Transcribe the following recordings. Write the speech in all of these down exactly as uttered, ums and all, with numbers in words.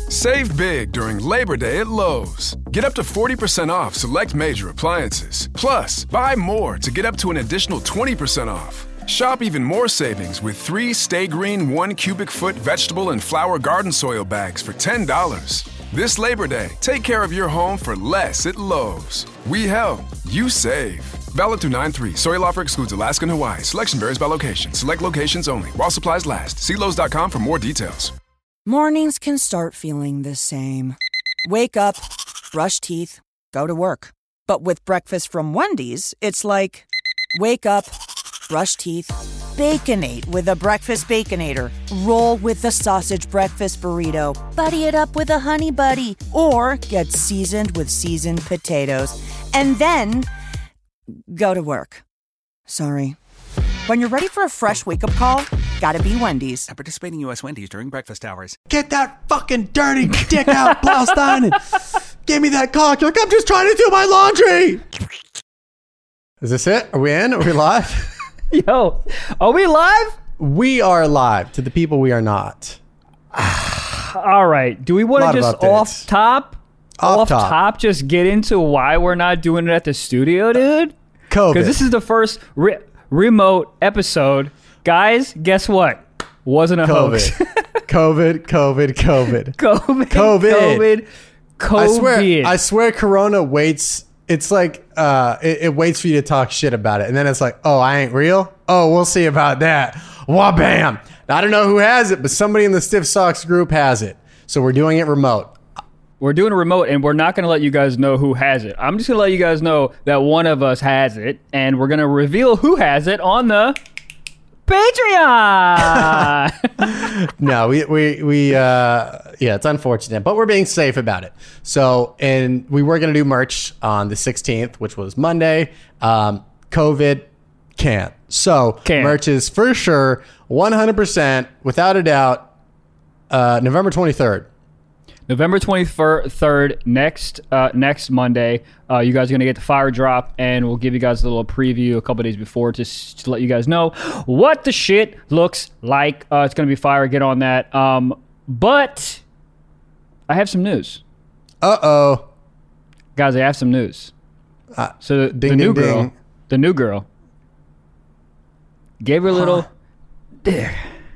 Save big during Labor Day at Lowe's. Get up to forty percent off select major appliances. Plus, buy more to get up to an additional twenty percent off. Shop even more savings with three Stay Green one cubic foot vegetable and flower garden soil bags for ten dollars. This Labor Day, take care of your home for less at Lowe's. We help, you save. Valid through nine three. Soil offer excludes Alaska and Hawaii. Selection varies by location. Select locations only. While supplies last. See Lowe's dot com for more details. Mornings can start feeling the same. Wake up, brush teeth, go to work. But with breakfast from Wendy's, it's like, wake up, brush teeth, Baconate with a Breakfast Baconator. Roll with the sausage breakfast burrito. Buddy it up with a Honey Buddy. Or get seasoned with seasoned potatoes. And then go to work. Sorry. When you're ready for a fresh wake-up call, gotta be Wendy's. At participating U S Wendy's during breakfast hours. Get that fucking dirty dick out, Blaustein, and give me that cock. You're like, I'm just trying to do my laundry. Is this it? Are we in? Are we live? Yo, are we live? We are live. To the people, we are not. All right. Do we want to just off top, off, off top. top, just get into why we're not doing it at the studio, dude? COVID. Because this is the first re- remote episode. Guys, guess what? Wasn't a COVID. hoax. COVID, COVID, COVID. COVID. COVID. COVID. COVID. I swear, I swear Corona waits. It's like, uh, it, it waits for you to talk shit about it. And then it's like, oh, I ain't real? Oh, we'll see about that. Wah bam. I don't know who has it, but somebody in the Stiff Socks group has it. So we're doing it remote. We're doing a remote, and we're not going to let you guys know who has it. I'm just going to let you guys know that one of us has it, and we're going to reveal who has it on the Patreon. No, we, we, we, uh, yeah, it's unfortunate, but we're being safe about it. So, and we were going to do merch on the sixteenth, which was Monday. Um, COVID can't. So, Can't. merch is for sure, one hundred percent, without a doubt, uh, November twenty-third. November twenty-third, next uh, next Monday, uh, you guys are going to get the fire drop, and we'll give you guys a little preview a couple days before just to let you guys know what the shit looks like. Uh, it's going to be fire. Get on that. Um, but I have some news. Uh-oh. Guys, I have some news. Uh, so the, ding, the new ding, girl, ding. the new girl, gave her a little... Huh.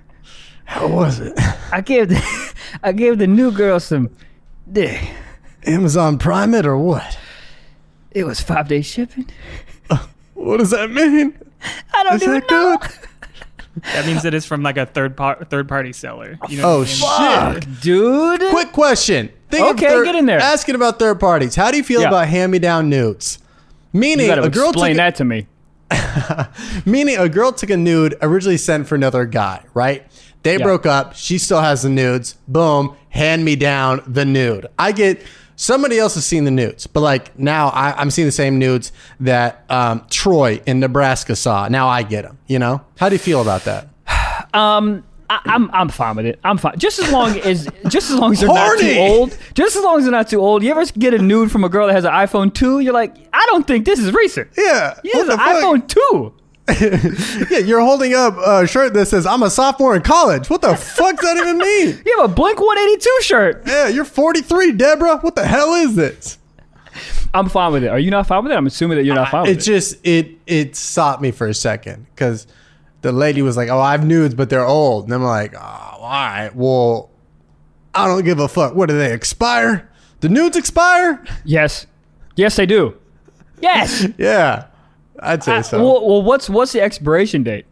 How was it? I gave the, I gave the new girl some dick. Amazon Prime it or what? It was five day shipping. Uh, what does that mean? I don't Is even that know. good? That means it is from like a third par- third party seller. You know Oh, what I mean? shit. Dude. Quick question. Think of Okay, third- get in there. Asking about third parties. How do you feel Yeah. about hand-me-down nudes? Meaning, You gotta a girl explain took that to me. a, meaning a girl took a nude originally sent for another guy, right? They Yeah. broke up. She still has the nudes. Boom. Hand me down the nude. I get somebody else has seen the nudes, but like now I, I'm seeing the same nudes that um, Troy in Nebraska saw. Now I get them. You know? How do you feel about that? Um, I, I'm I'm fine with it. I'm fine. Just as long as just as long as they're not Horny. too old. Just as long as they're not too old. You ever get a nude from a girl that has an iPhone two? You're like, I don't think this is recent. Yeah. Yeah, it's an iPhone two. Yeah, you're holding up a shirt that says, I'm a sophomore in college. What the fuck does that even mean? You have a Blink one eighty-two shirt. Yeah, you're forty-three, Deborah. What the hell is this? I'm fine with it. Are you not fine with it? I'm assuming that you're not fine with It it. just, it it stopped me for a second because the lady was like, oh, I have nudes, but they're old. And I'm like, oh, all right, well, I don't give a fuck. What, do they expire? The nudes expire? Yes. Yes, they do. Yes. Yeah, I'd say I- so. well, well, what's what's the expiration date?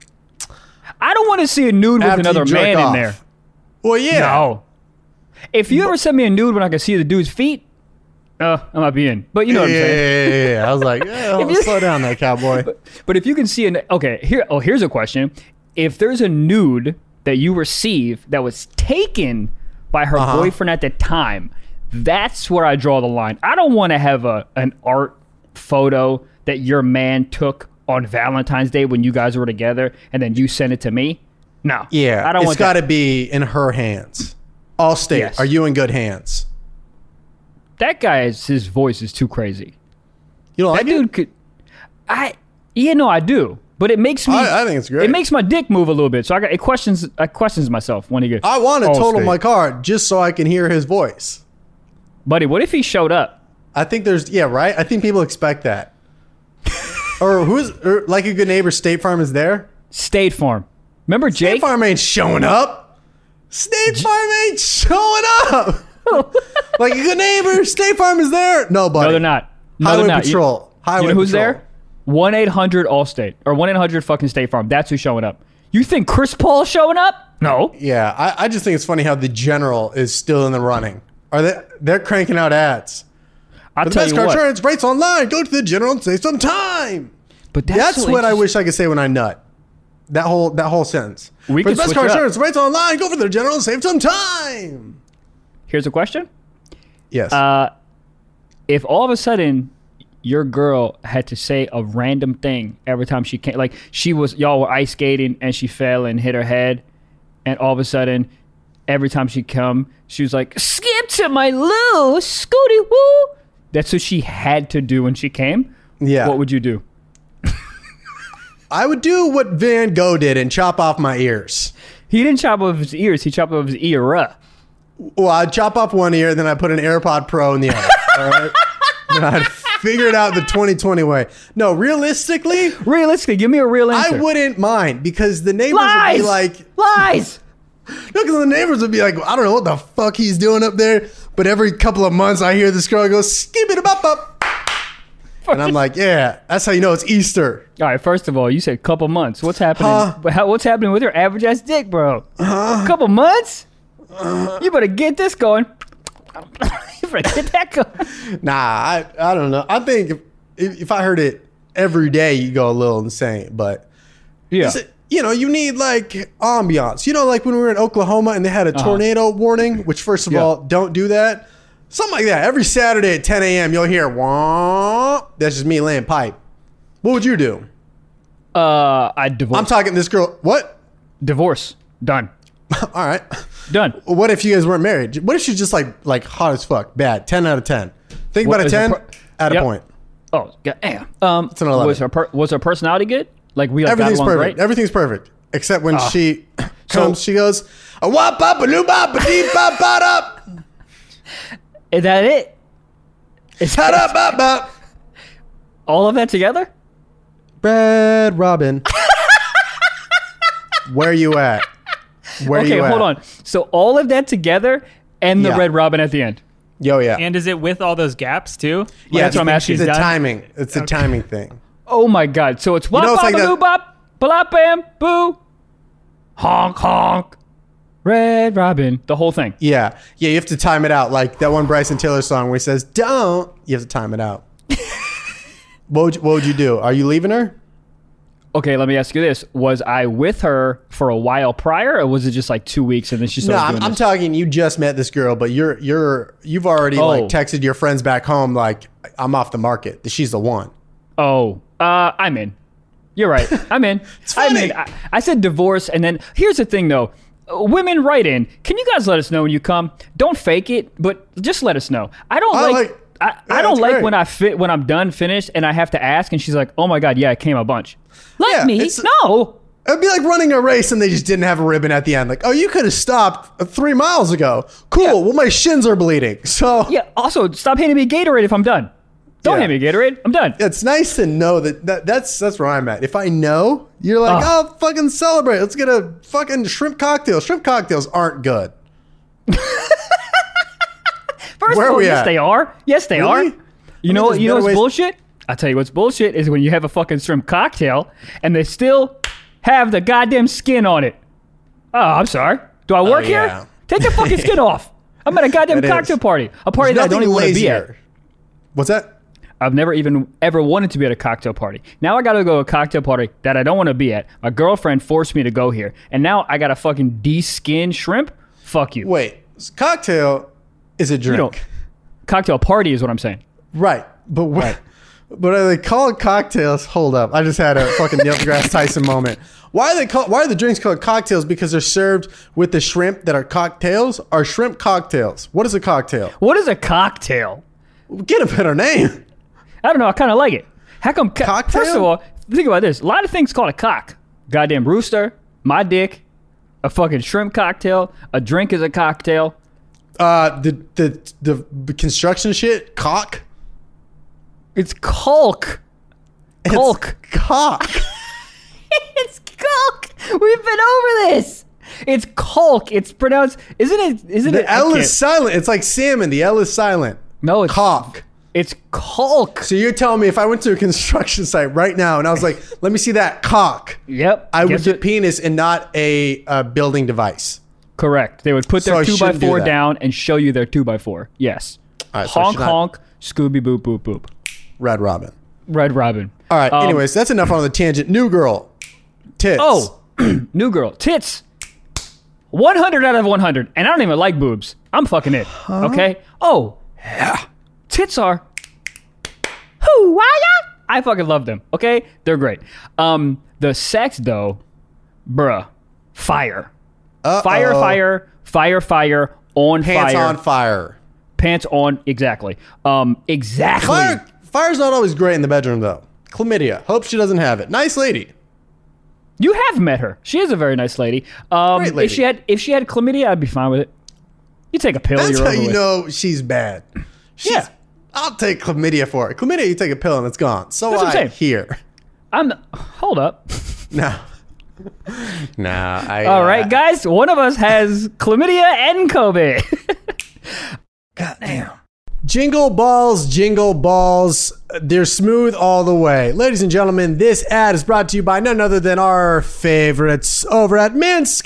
I don't want to see a nude with After another you jerk man off. in there. Well, yeah. No. If you ever send me a nude when I can see the dude's feet, uh, I might be in. But you know yeah, what I'm saying. yeah, yeah, yeah. I was like, yeah, If you- slow down there, cowboy. But, but if you can see an okay, here oh here's a question. If there's a nude that you receive that was taken by her Uh-huh. boyfriend at the time, that's where I draw the line. I don't want to have a an art photo that your man took on Valentine's Day when you guys were together and then you send it to me. No. Yeah, I don't it's want got that. to be in her hands. Allstate, Yes. are you in good hands? That guy's his voice is too crazy. You don't That like it? dude could I yeah, no, I do. But it makes me. I, I think it's great. It makes my dick move a little bit. So I got it questions. I questions myself when he gets. I want to total Allstate. my car just so I can hear his voice. Buddy, what if he showed up? I think there's yeah right. I think people expect that. Or who's or like a good neighbor? State Farm is there. State Farm. Remember Jake? State Farm ain't showing up. State Farm ain't showing up. Like a good neighbor, State Farm is there. Nobody. No, they're not. No, Highway they're not. Patrol. You, Highway you know who's Patrol. there? one eight hundred Allstate or one eight hundred fucking State Farm. That's who's showing up. You think Chris Paul's showing up? No. Yeah, I, I just think it's funny how the General is still in the running. Are they? They're cranking out ads. I'll For the tell best you car what. insurance rates online. Go to the General and save some time. But that's, That's so what I interest- wish I could say when I nut. That whole that whole sentence. We For can the best switch car it up. insurance rates online. Go for the General and save some time. Here's a question. Yes. Uh, if all of a sudden your girl had to say a random thing every time she came, like she was, y'all were ice skating and she fell and hit her head, and all of a sudden, every time she come, she was like, "Skip to my loo, scooty woo." That's what she had to do when she came. Yeah. What would you do? I would do what Van Gogh did and chop off my ears. He didn't chop off his ears. He chopped off his ear. Well, I'd chop off one ear, then I'd put an AirPod Pro in the other. All right. And I'd figure it out the twenty twenty way. No, realistically, Realistically, give me a real answer. I wouldn't mind because the neighbors Lies! would be like, Lies. no, because the neighbors would be like, I don't know what the fuck he's doing up there, but every couple of months I hear this girl go, skip it up up. And I'm like, yeah, that's how you know it's Easter. All right, first of all, you said couple months. What's happening? Huh? But how, what's happening with your average ass dick, bro? Couple months? You better get this going. You better get that going. Nah, I, I don't know. I think if, if, if I heard it every day, you go a little insane. But, Yeah. is it- you know, you need like ambiance. You know, like when we were in Oklahoma and they had a tornado warning, which first of Yeah. all, don't do that. Something like that. Every Saturday at ten a.m., you'll hear, wah. That's just me laying pipe. What would you do? Uh, I divorce. I'm talking this girl. What? Divorce. Done. All right. Done. What if you guys weren't married? What if she's just like like hot as fuck? Bad. ten out of ten. Think What about a is the ten. pro- At Yep. a point. Oh, god damn. Um, an eleven. was her per- was her personality good? Like we like, got Everything's along perfect. great? Everything's perfect. Except when Ah. she comes, she goes, a wop bop a loo bop a dee bop bop up. Is that it? Is Bop that bop bop. all of that together? Brad Robin. Where you at? Where Okay, you at? hold on. So all of that together and the Yeah. Red Robin at the end. Yo, yeah. And is it with all those gaps too? yeah, that's what I'm asking. It's a She's done? timing. It's a timing thing. Oh my god. So it's wop know, it's bop like boo that- bop bop bam boo honk honk Red Robin. The whole thing. Yeah. Yeah, you have to time it out. Like that one Bryson Tiller song where he says, don't. You have to time it out. what, would you, what would you do? Are you leaving her? Okay, let me ask you this. Was I with her for a while prior, or was it just like two weeks and then she No, started I'm, doing I'm this? talking. You just met this girl, but you're you're you've already Oh. like texted your friends back home like I'm off the market. She's the one. Oh, uh, I'm in. You're right. I'm in. I'm funny. in. I, I said divorce, and then here's the thing, though. Uh, Women, write in. Can you guys let us know when you come? Don't fake it, but just let us know. I don't I like. like- I, Yeah, I don't that's like great. when I fit when I'm done finished and I have to ask, and she's like, "Oh my god, yeah, it came a bunch." Let Yeah, me it's- no. It'd be like running a race and they just didn't have a ribbon at the end. Like, oh, you could have stopped three miles ago. Cool. Yeah. Well, my shins are bleeding. So Yeah. Also, stop handing me Gatorade if I'm done. Don't Yeah. hand me Gatorade. I'm done. it's nice to know that, that that's that's where I'm at. If I know, you're like, Ugh. oh, fucking celebrate. Let's get a fucking shrimp cocktail. Shrimp cocktails aren't good. First Where of are all, we yes, at? they are. Yes, they Really? are. You know there's what? You know better what's ways- bullshit? I'll tell you what's bullshit is when you have a fucking shrimp cocktail and they still have the goddamn skin on it. Oh, I'm sorry. Do I work yeah. here? Take the fucking skin off. I'm at a goddamn It is. cocktail party. A party There's that I don't nothing even want to be at. lazier. What's that? I've never even ever wanted to be at a cocktail party. Now I got to go to a cocktail party that I don't want to be at. My girlfriend forced me to go here. And now I got to fucking de-skin shrimp? Fuck you. Wait, cocktail is a drink. You don't. Cocktail party is what I'm saying. Right. But what? But are they called cocktails? Hold up. I just had a fucking Neil deGrasse Tyson moment. Why are they called, why are the drinks called cocktails? Because they're served with the shrimp that are cocktails? Are shrimp cocktails? What is a cocktail? What is a cocktail? Get a better name. I don't know. I kind of like it. How come? Co- Cocktail? First of all, think about this. A lot of things called a cock. Goddamn rooster, my dick, a fucking shrimp cocktail, a drink is a cocktail. Uh, the the the construction shit, cock. It's caulk. Caulk. It's cock. It's caulk. We've been over this. It's caulk. It's pronounced. Isn't it? Isn't The it? L okay. is silent. It's like salmon. The L is silent. No, it's Cock. It's caulk. So you're telling me if I went to a construction site right now and I was like, let me see that cock, Yep. I would Guess get it- penis and not a uh, building device. Correct. They would put So their I two by shouldn't do four that. down and show you their two by four. Yes. All right, so I honk should not- honk. Scooby boop boop boop. Red Robin. Red Robin. All right. Um, anyways, that's enough on the tangent. New girl. Tits. Oh, new girl. Tits. one hundred out of one hundred. And I don't even like boobs. I'm fucking it. Okay? Oh, yeah. Tits are. Who? Why ya? I fucking love them. Okay? They're great. Um, the sex, though, bruh. Fire. Uh-oh. Fire, fire, fire, fire, on Pants fire. on fire. Pants on. Exactly. Um, exactly. Fire. Fire's not always great in the bedroom though. Chlamydia. Hope she doesn't have it. Nice lady. You have met her. She is a very nice lady. Um, Great lady. If she had, if she had chlamydia, I'd be fine with it. You take a pill. That's you're how over you with. know she's bad. She's, Yeah. I'll take chlamydia for it. Chlamydia, you take a pill and it's gone. So That's what I'm I saying. hear. I'm. Hold up. No. no. I, All uh, right, guys. One of us has chlamydia and COVID. Goddamn. Jingle balls, jingle balls. They're smooth all the way. Ladies and gentlemen, this ad is brought to you by none other than our favorites over at Manscaped.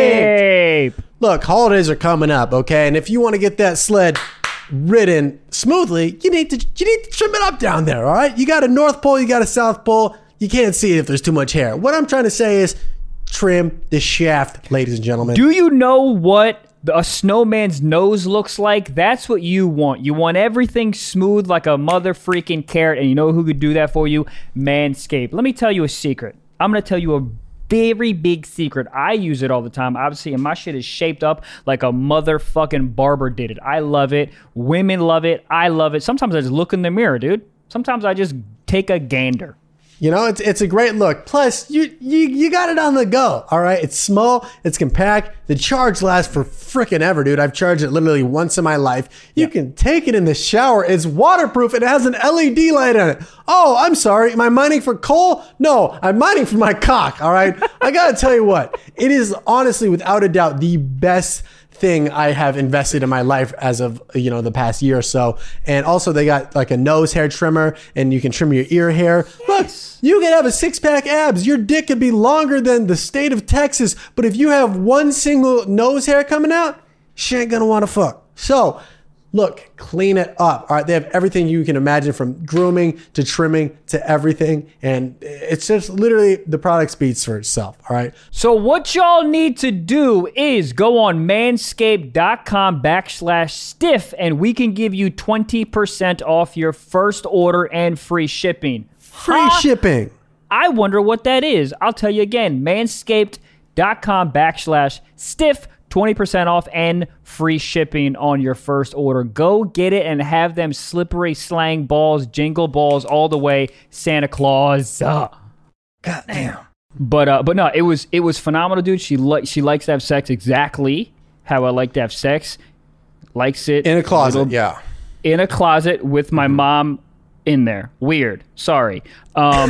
Hey. Look, holidays are coming up, okay? And if you want to get that sled ridden smoothly, you need to you need to trim it up down there, all right? You got a North Pole, you got a South Pole. You can't see it if there's too much hair. What I'm trying to say is trim the shaft, ladies and gentlemen. Do you know what a snowman's nose looks like? That's what you want. You want everything smooth like a mother freaking carrot. And you know who could do that for you? Manscaped. Let me tell you a secret. I'm going to tell you a very big secret. I use it all the time, obviously, and my shit is shaped up like a motherfucking barber did it. I love it. Women love it. I love it. Sometimes I just look in the mirror, dude. Sometimes I just take a gander. You know, it's it's a great look. Plus, you you you got it on the go. All right, it's small, it's compact. The charge lasts for freaking ever, dude. I've charged it literally once in my life. You can take it in the shower. It's waterproof. It has an L E D light on it. Oh, I'm sorry. Am I mining for coal? No, I'm mining for my cock. All right. I gotta tell you what. It is honestly, without a doubt, the best thing I have invested in my life as of, you know, the past year or so. And also they got like a nose hair trimmer and you can trim your ear hair. Look, you can have a six pack abs. Your dick could be longer than the state of Texas. But if you have one single nose hair coming out, she ain't gonna want to fuck. So look, clean it up. All right. They have everything you can imagine, from grooming to trimming to everything. And it's just literally, the product speaks for itself. All right. So what y'all need to do is go on manscaped.com backslash stiff and we can give you twenty percent off your first order and free shipping. Free Huh? shipping. I wonder what that is. I'll tell you again, manscaped.com backslash stiff, twenty percent off and free shipping on your first order. Go get it and have them slippery slang balls, jingle balls all the way, Santa Claus. Uh. Goddamn. But uh, but no, it was it was phenomenal, dude. She li- she likes to have sex exactly how I like to have sex. Likes it In a closet, little- yeah. in a closet with my mom in there. Weird. Sorry. Um,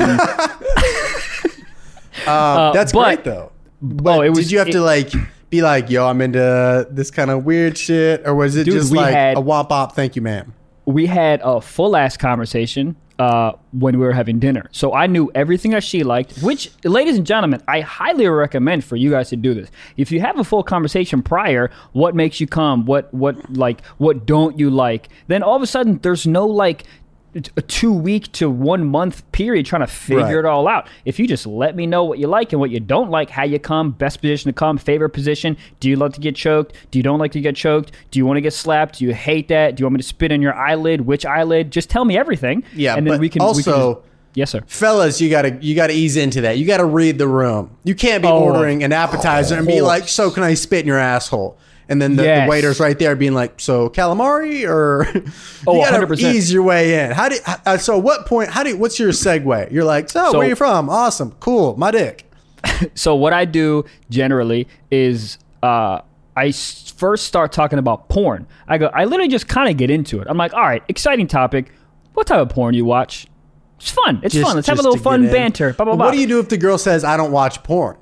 Uh, that's but- great though. But oh, it was. did you have it- to like be like, yo, I'm into this kind of weird shit, or was it Dude, just we like had- a womp op? Thank you, ma'am. we had a full ass conversation uh, when we were having dinner. So I knew everything that she liked, which, ladies and gentlemen, I highly recommend for you guys to do this. If you have a full conversation prior, what makes you come, what, what, like, what don't you like, then all of a sudden there's no like a two week to one month period trying to figure Right. it all out. If you just let me know what you like and what you don't like, how you come, best position to come, favorite position, do you like to get choked? Do you don't like to get choked? Do you want to get slapped? Do you hate that? Do you want me to spit in your eyelid? Which eyelid? Just tell me everything. Yeah, and then but we can we can also- just- yes, sir. Fellas, you gotta you gotta ease into that. You gotta read the room. You can't be Oh, ordering an appetizer and be of like, course. so can I spit in your asshole? And then the, Yes. the waiter's right there being like, so calamari or Oh, you one gotta hundred percent. ease your way in. How do uh, so what point, how do you, what's your segue? You're like, so, So- where you from? Awesome. Cool. My dick. So what I do generally is uh, I s- first start talking about porn. I go, I literally just kind of get into it. I'm like, all right, exciting topic. What type of porn you watch? It's fun. It's Just- fun. Let's have a just little to fun get in. banter. Blah, blah, But blah. what do you do if the girl says, I don't watch porn?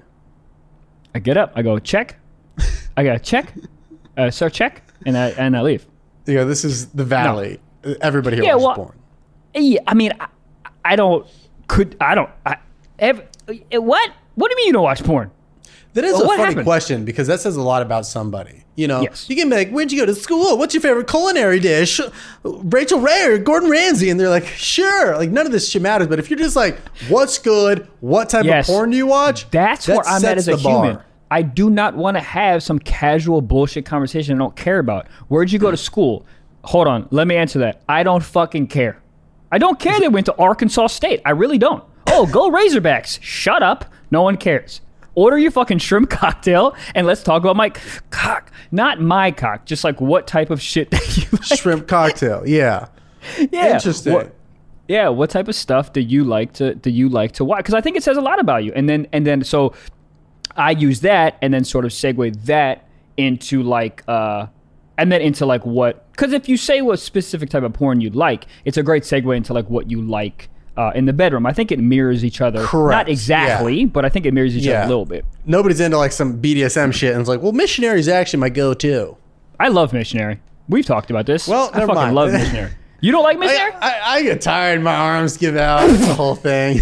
I get up. I go, check. I go, check. Uh, sir, check. And I, and I leave. You know, this is the valley. Everybody here Yeah, watches well- porn. Yeah, I mean, I, I don't, could, I don't, I, ev- eh, what? What do you mean you don't watch porn? That is Well, a what funny happened? question because that says a lot about somebody. You know, Yes. you can be like, where'd you go to school? What's your favorite culinary dish? Rachel Ray or Gordon Ramsay? And they're like, sure. Like, none of this shit matters. But if you're just like, what's good? What type Yes. of porn do you watch? That's that where I'm at sets as a the bar. human. I do not want to have some casual bullshit conversation I don't care about. Where'd you go to school? Hold on. Let me answer that. I don't fucking care. I don't care they went to Arkansas State. I really don't. Oh, go Razorbacks. Shut up. No one cares. Order your fucking shrimp cocktail and let's talk about my cock. Not my cock. Just like what type of shit that you like. Shrimp cocktail. Yeah. Yeah. Interesting. What- yeah. What type of stuff do you like to do you like to watch? Because I think it says a lot about you. And then and then so I use that and then sort of segue that into like uh and then into like what, because if you say what specific type of porn you like, it's a great segue into like what you like uh, in the bedroom. I think it mirrors each other. Correct. Not exactly, but I think it mirrors each Yeah. other a little bit. Nobody's into like some B D S M shit and it's like, well, missionary is actually my go-to. I love Missionary. We've talked about this. Well, I never fucking mind. love Missionary. You don't like Missionary? I, I, I get tired. My arms give out. It's the whole thing.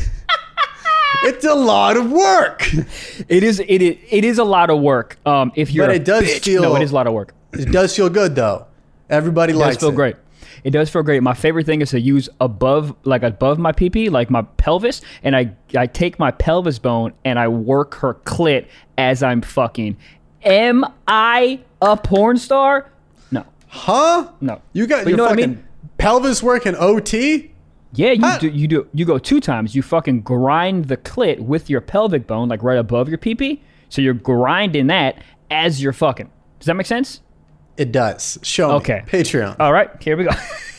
It's a lot of work. It is. It is. It is a lot of work. Um, if you're, But a it does bitch- feel- No, it is a lot of work. It does feel good though. Everybody It likes does feel it. great. It does feel great. My favorite thing is to use above, like above my pee-pee, like my pelvis, and I I take my pelvis bone and I work her clit as I'm fucking. Am I a porn star? No, Huh? no. You got But your know what I fucking mean? pelvis working O T? Yeah, you Huh? do. You do. You go two times. You fucking grind the clit with your pelvic bone, like right above your pee-pee. So you're grinding that as you're fucking. Does that make sense? It does. Show me. Okay. Patreon. All right, here we go.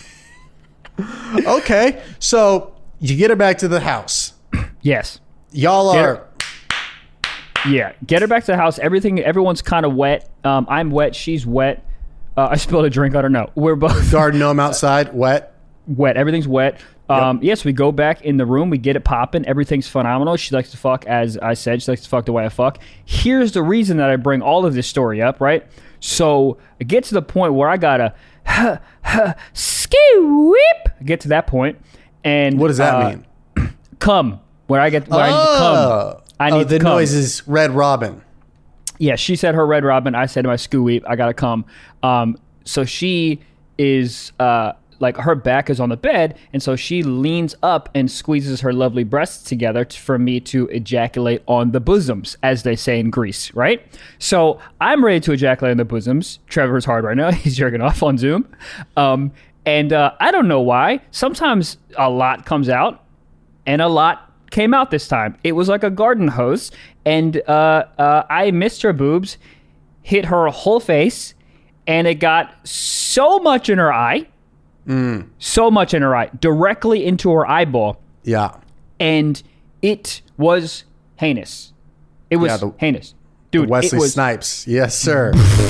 Okay. So you get her back to the house. Yes. Y'all Get are. her- Yeah, get her back to the house. Everything, everyone's kind of wet. Um, I'm wet. She's wet. Uh, I spilled a drink. I don't know. We're both Garden gnome outside, wet. wet. Everything's wet. Um, Yes, we go back in the room. We get it popping. Everything's phenomenal. She likes to fuck, as I said. She likes to fuck the way I fuck. Here's the reason that I bring all of this story up, right? So I get to the point where I gotta huh, huh, ski-whip. I get to that point, and What does that uh, mean? Come. Where I get where I need to come. I need oh, to the come. noise is Red Robin. Yeah, she said her Red Robin. I said my Scoo Weep. I gotta come. Um, so she is uh, like her back is on the bed, and so she leans up and squeezes her lovely breasts together t- for me to ejaculate on the bosoms, as they say in Greece, right? So I'm ready to ejaculate on the bosoms. Trevor's hard right now. He's jerking off on Zoom, um, and uh, I don't know why. Sometimes a lot comes out, and a lot came out this time. It was like a garden hose, and uh, uh, I missed her boobs, hit her whole face, and it got so much in her eye, Mm. so much in her eye, directly into her eyeball, Yeah. and it was heinous. It was Yeah, the- heinous. Dude, Wesley it was, Snipes. Yes, sir.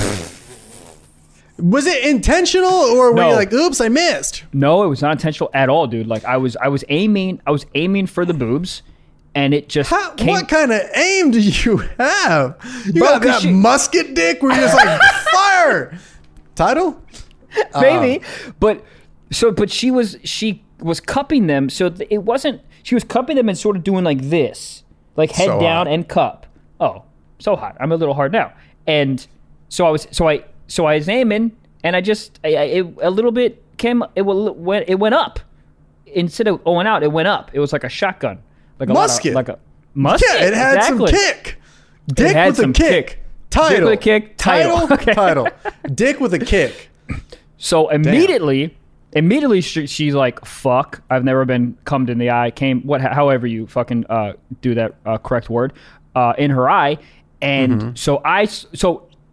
Was it intentional or were No. you like, oops, I missed? No, it was not intentional at all, dude. Like I was, I was aiming, I was aiming for the boobs, and it just How, came. what kind of aim do you have? You Bro, got 'cause that she- musket dick where you're just like, fire! Title? Maybe, but so, but she was she was cupping them, so th- it wasn't. She was cupping them and sort of doing like this, like head So down hot. and cup. Oh, so hot! I'm a little hard now, and so I was, so I, so I was aiming, and I just, I, I, it, a little bit came, it wa- went, it went up instead of going out. It went up. It was like a shotgun, like a lot of- Musket. like a musket. Yeah, it had exactly. some kick. Dick had with a some kick. kick. Title. Dick with a kick, title. Okay. Title. Dick with a kick. So immediately, immediately she, she's like, "Fuck! I've never been cummed in the eye." Came what? However you fucking uh, do that uh, correct word uh, in her eye, and Mm-hmm. so I so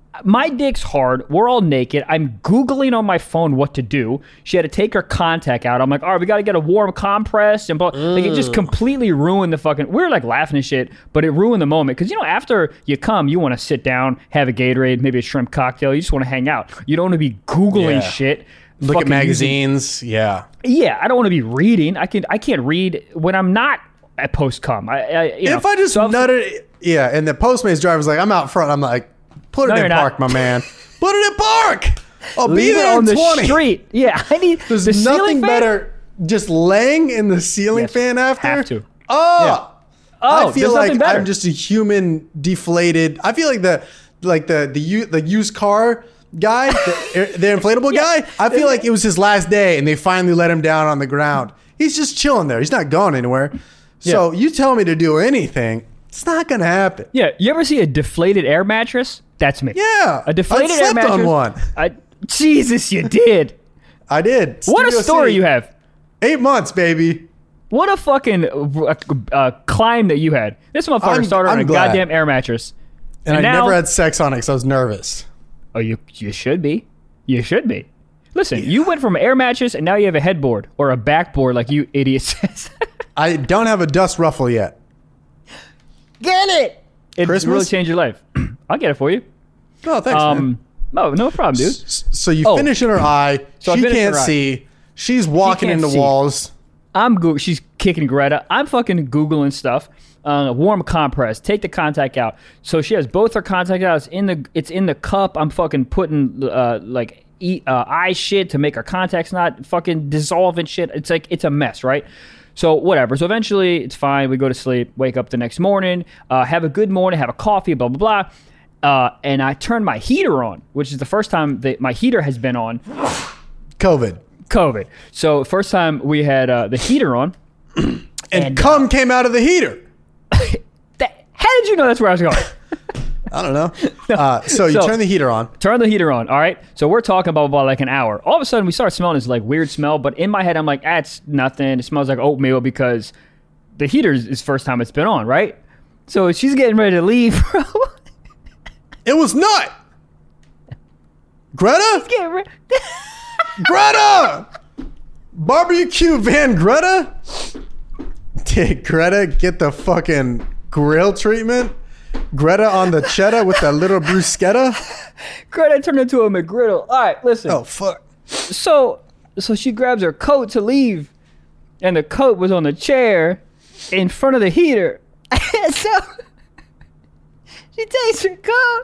my dick's hard. We're all naked. I'm Googling on my phone what to do. She had to take her contact out. I'm like, all right, we got to get a warm compress. And blah. Like, it just completely ruined the fucking... We were like laughing and shit, but it ruined the moment. Because, you know, after you come, you want to sit down, have a Gatorade, maybe a shrimp cocktail. You just want to hang out. You don't want to be Googling Yeah. shit. Look at fucking magazines. Yeah. using- yeah, I don't want to be reading. I can I can't read when I'm not at post cum. I, I you know, If I just so- nutted, yeah, and the Postmates driver's like, I'm out front. I'm like, put it No, in you're not. park, my man. Put it in park. I'll be leave it there on in the twenty. street. Yeah, I need There's the ceiling nothing fan? better just laying in the ceiling Yes, fan after. have to. Oh, Yeah. I Oh, feel there's nothing like better. I'm just a human deflated. I feel like the like the the u- the used car guy, the, the inflatable Yeah. guy. I feel like it was his last day, and they finally let him down on the ground. He's just chilling there. He's not going anywhere. So you tell me to do anything, it's not gonna happen. Yeah, you ever see a deflated air mattress? That's me. Yeah, A deflated I air slept mattress. on one. I, Jesus, you did. I did. What a Studio story C. you have. Eight months, baby. What a fucking uh, uh, climb that you had. This motherfucker I'm- started on I'm a glad. goddamn air mattress. And, I now- never had sex on it because I was nervous. Oh, you you should be. You should be. Listen, you went from air mattress and now you have a headboard or a backboard like you idiot says. I don't have a dust ruffle yet. Get it. It Christmas? really changed your life. I'll get it for you. Oh, thanks, man. Um, no, no problem, dude. S- So you Oh. finish in her eye. So I she finish in can't her eye. see. She's walking can't into see. walls. I'm go- she's kicking Greta. I'm fucking Googling stuff. Uh, warm compress. Take the contact out. So she has both her contact out. It's in the it's in the cup. I'm fucking putting uh, like e- uh, eye shit to make her contacts not fucking dissolve and shit. It's like it's a mess, right? So whatever. So eventually it's fine. We go to sleep. Wake up the next morning. Uh, have a good morning. Have a coffee. Blah blah blah. Uh, and I turn my heater on, which is the first time that my heater has been on. COVID. COVID. So first time we had uh, the heater on. And, And, uh, cum came out of the heater. That, how did you know that's where I was going? I don't know. Uh, so you So- turn the heater on. Turn the heater on. All right. So we're talking about, about like an hour. All of a sudden, we start smelling this like weird smell. But in my head, I'm like, ah, it's nothing. It smells like oatmeal because the heater is is first time it's been on, right? So she's getting ready to leave, bro. It was nut. Greta? Getting re- Greta! Barbecue Van Greta? Did Greta get the fucking grill treatment? Greta on the cheddar with that little bruschetta? Greta turned into a McGriddle. All right, listen. Oh, fuck. So, so she grabs her coat to leave, and the coat was on the chair in front of the heater. So she takes her coat,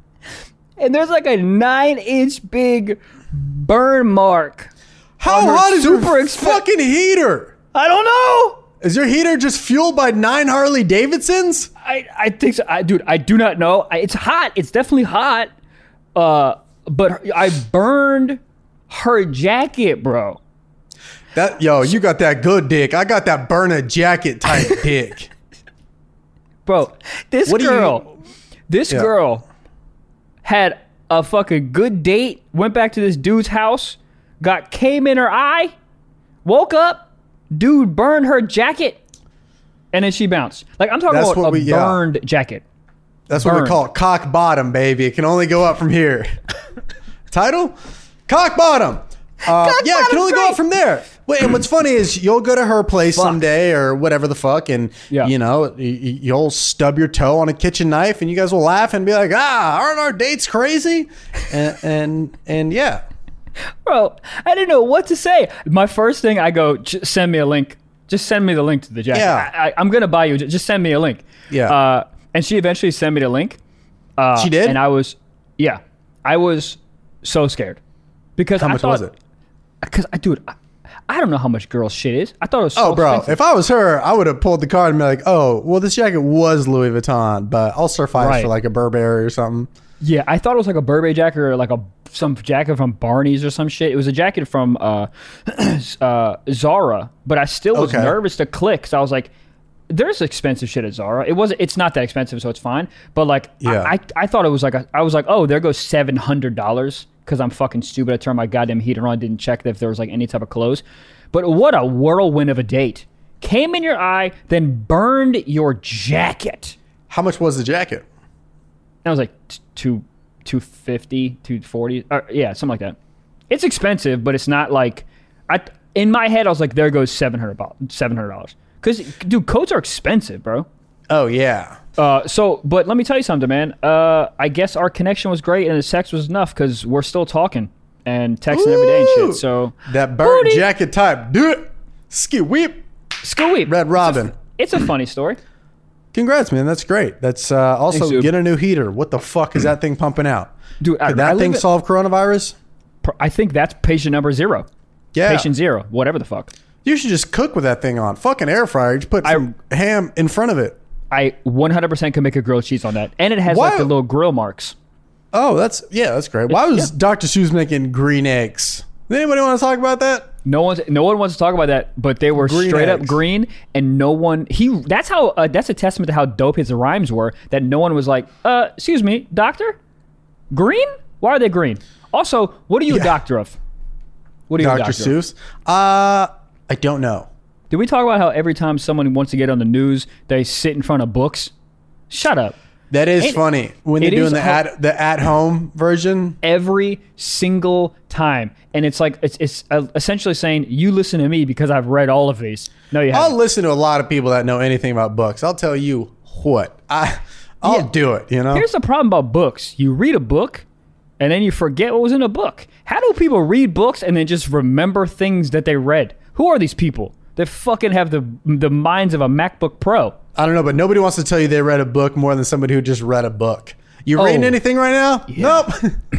and there's like a nine-inch big burn mark. How on her hot is your super expe- fucking heater? I don't know. Is your heater just fueled by nine Harley Davidsons? I, I think so. I, dude, I do not know. I, it's hot. It's definitely hot. Uh, but I burned her jacket, bro. That yo, you got that good dick. I got that burner jacket type dick. Bro, this What do you- girl, this Yeah. girl had a fucking good date, went back to this dude's house, got came in her eye, woke up, dude burned her jacket, and then she bounced. Like, I'm talking That's about what a we- yeah. burned jacket. That's what we Burned. call it. Cock bottom, baby. It can only go up from here. Title? Cock bottom. Uh, yeah, it can only go great. up from there. Wait, and what's funny is you'll go to her place someday or whatever the fuck, and Yeah. you know y- y- you'll stub your toe on a kitchen knife, and you guys will laugh and be like, "Ah, aren't our dates crazy?" And and, and yeah, Bro, I didn't know what to say. My first thing, I go, "J- send me a link. Just send me the link to the jacket. Yeah. I, I, I'm going to buy you. J- Just send me a link. Yeah. Uh, and she eventually sent me the link. Uh, She did? And I was, yeah, I was so scared. Because how I much thought, was it? Because, I, dude, I, I don't know how much girl shit is. I thought it was so Oh, bro, expensive. if I was her, I would have pulled the card and be like, "Oh, well, this jacket was Louis Vuitton, but I'll suffice Right. for like a Burberry or something." Yeah, I thought it was like a Burberry jacket or like a some jacket from Barney's or some shit. It was a jacket from uh, uh, Zara, but I still was Okay. nervous to click. So I was like, "There's expensive shit at Zara. It wasn't. It's not that expensive, so it's fine." But like, Yeah. I, I I thought it was like a, I was like, "Oh, there goes seven hundred dollars." Because I'm fucking stupid. I turned my goddamn heater on, didn't check if there was like any type of clothes. But what a whirlwind of a date! Came in your eye, then burned your jacket. How much was the jacket? And I was like, t- two, two fifty, two forty. Or, yeah, something like that. It's expensive, but it's not like I. In my head, I was like, there goes seven hundred dollars. seven hundred dollars. Because, dude, coats are expensive, bro. Oh, yeah. Uh, so, but let me tell you something, man. Uh, I guess our connection was great and the sex was enough because we're still talking and texting every day and shit. So that burnt Booty. jacket type, do it. Ski whip. School week. Red Robin. It's a, it's a funny story. Congrats, man. That's great. That's uh, also Thanks, dude. get a new heater. What the fuck is that thing pumping out? Dude, I, Could that I thing live solve coronavirus? it- I think that's patient number zero. Yeah. Patient zero. Whatever the fuck. You should just cook with that thing on. Fucking air fryer. You just put I- some ham in front of it. I one hundred percent can make a grilled cheese on that. And it has Why- like the little grill marks. Oh, that's yeah, that's great. Why was Yeah. Doctor Seuss making green eggs? Does anybody want to talk about that? No one's no one wants to talk about that, but they were Green straight up eggs. green, and no one he. That's how. Uh, that's a testament to how dope his rhymes were. That no one was like, "Uh, excuse me, doctor, green? Why are they green?" Also, what are you Yeah. a doctor of? What are you a Doctor doctor of? Seuss? Uh, I don't know. Did we talk about how every time someone wants to get on the news, they sit in front of books? Shut up. That is It- funny when they're it doing is the ho- at the at home version. Every single time, and it's like it's it's uh, essentially saying you listen to me because I've read all of these. No, you I'll haven't. listen to a lot of people that know anything about books. I'll tell you what I I'll Yeah. do it. You know. Here's the problem about books. You read a book and then you forget what was in a book. How do people read books and then just remember things that they read? Who are these people? They fucking have the the minds of a MacBook Pro. I don't know, but nobody wants to tell you they read a book more than somebody who just read a book. You Oh. reading anything right now? Nope.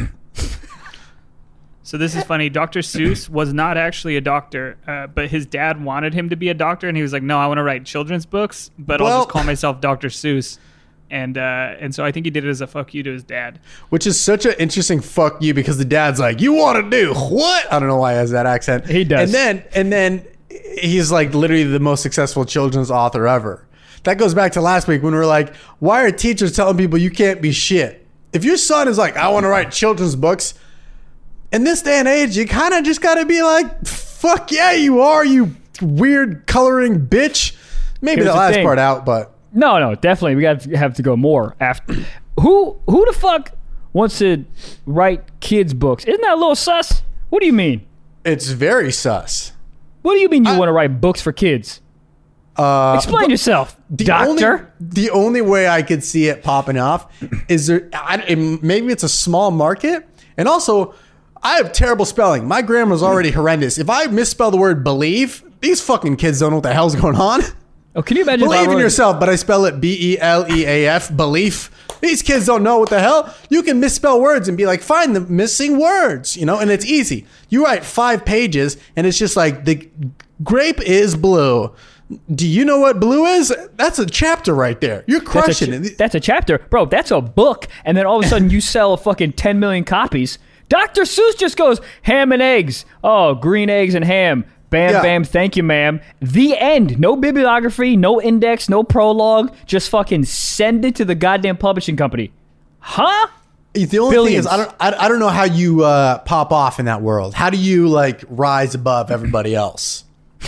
So this is funny. Doctor Seuss was not actually a doctor, uh, but his dad wanted him to be a doctor, and he was like, "No, I want to write children's books, but I'll Well- just call myself Doctor Seuss." And uh, and so I think he did it as a fuck you to his dad. Which is such an interesting fuck you because the dad's like, "You want to do what?" I don't know why he has that accent. He does. And then and then he's like literally the most successful children's author ever. That goes back to last week when we were like, "Why are teachers telling people you can't be shit?" If your son is like, "I want to write children's books," in this day and age, you kind of just got to be like, "Fuck yeah, you are, you weird coloring bitch." Maybe Here's the the last thing. part out, but No, no, definitely. We got to have to go more after. Who who the fuck wants to write kids' books? Isn't that a little sus? What do you mean? it's very sus. What do you mean you I- want to write books for kids? Uh, Explain yourself, The doctor. Only, the only way I could see it popping off is there. I, it- maybe it's a small market, and also I have terrible spelling. My grammar's already horrendous. If I misspell the word believe, these fucking kids don't know what the hell's going on. oh, can you imagine? if I Believe in wrote- yourself, but I spell it B E L E A F. Belief. These kids don't know what the hell. You can misspell words and be like, find the missing words, you know, and it's easy. You write five pages, and it's just like the grape is blue. Do you know what blue is? That's a chapter right there. You're That's crushing a, it. that's a chapter, bro. That's a book, and then all of a sudden you sell fucking ten million copies. Doctor Seuss just goes ham and eggs. Oh, green eggs and ham. Bam, Yeah. bam. Thank you, ma'am. The end. No bibliography, no index, no prologue. Just fucking send it to the goddamn publishing company. Huh? The only Billions. thing is, I don't, I, I don't know how you uh, pop off in that world. How do you like rise above everybody else?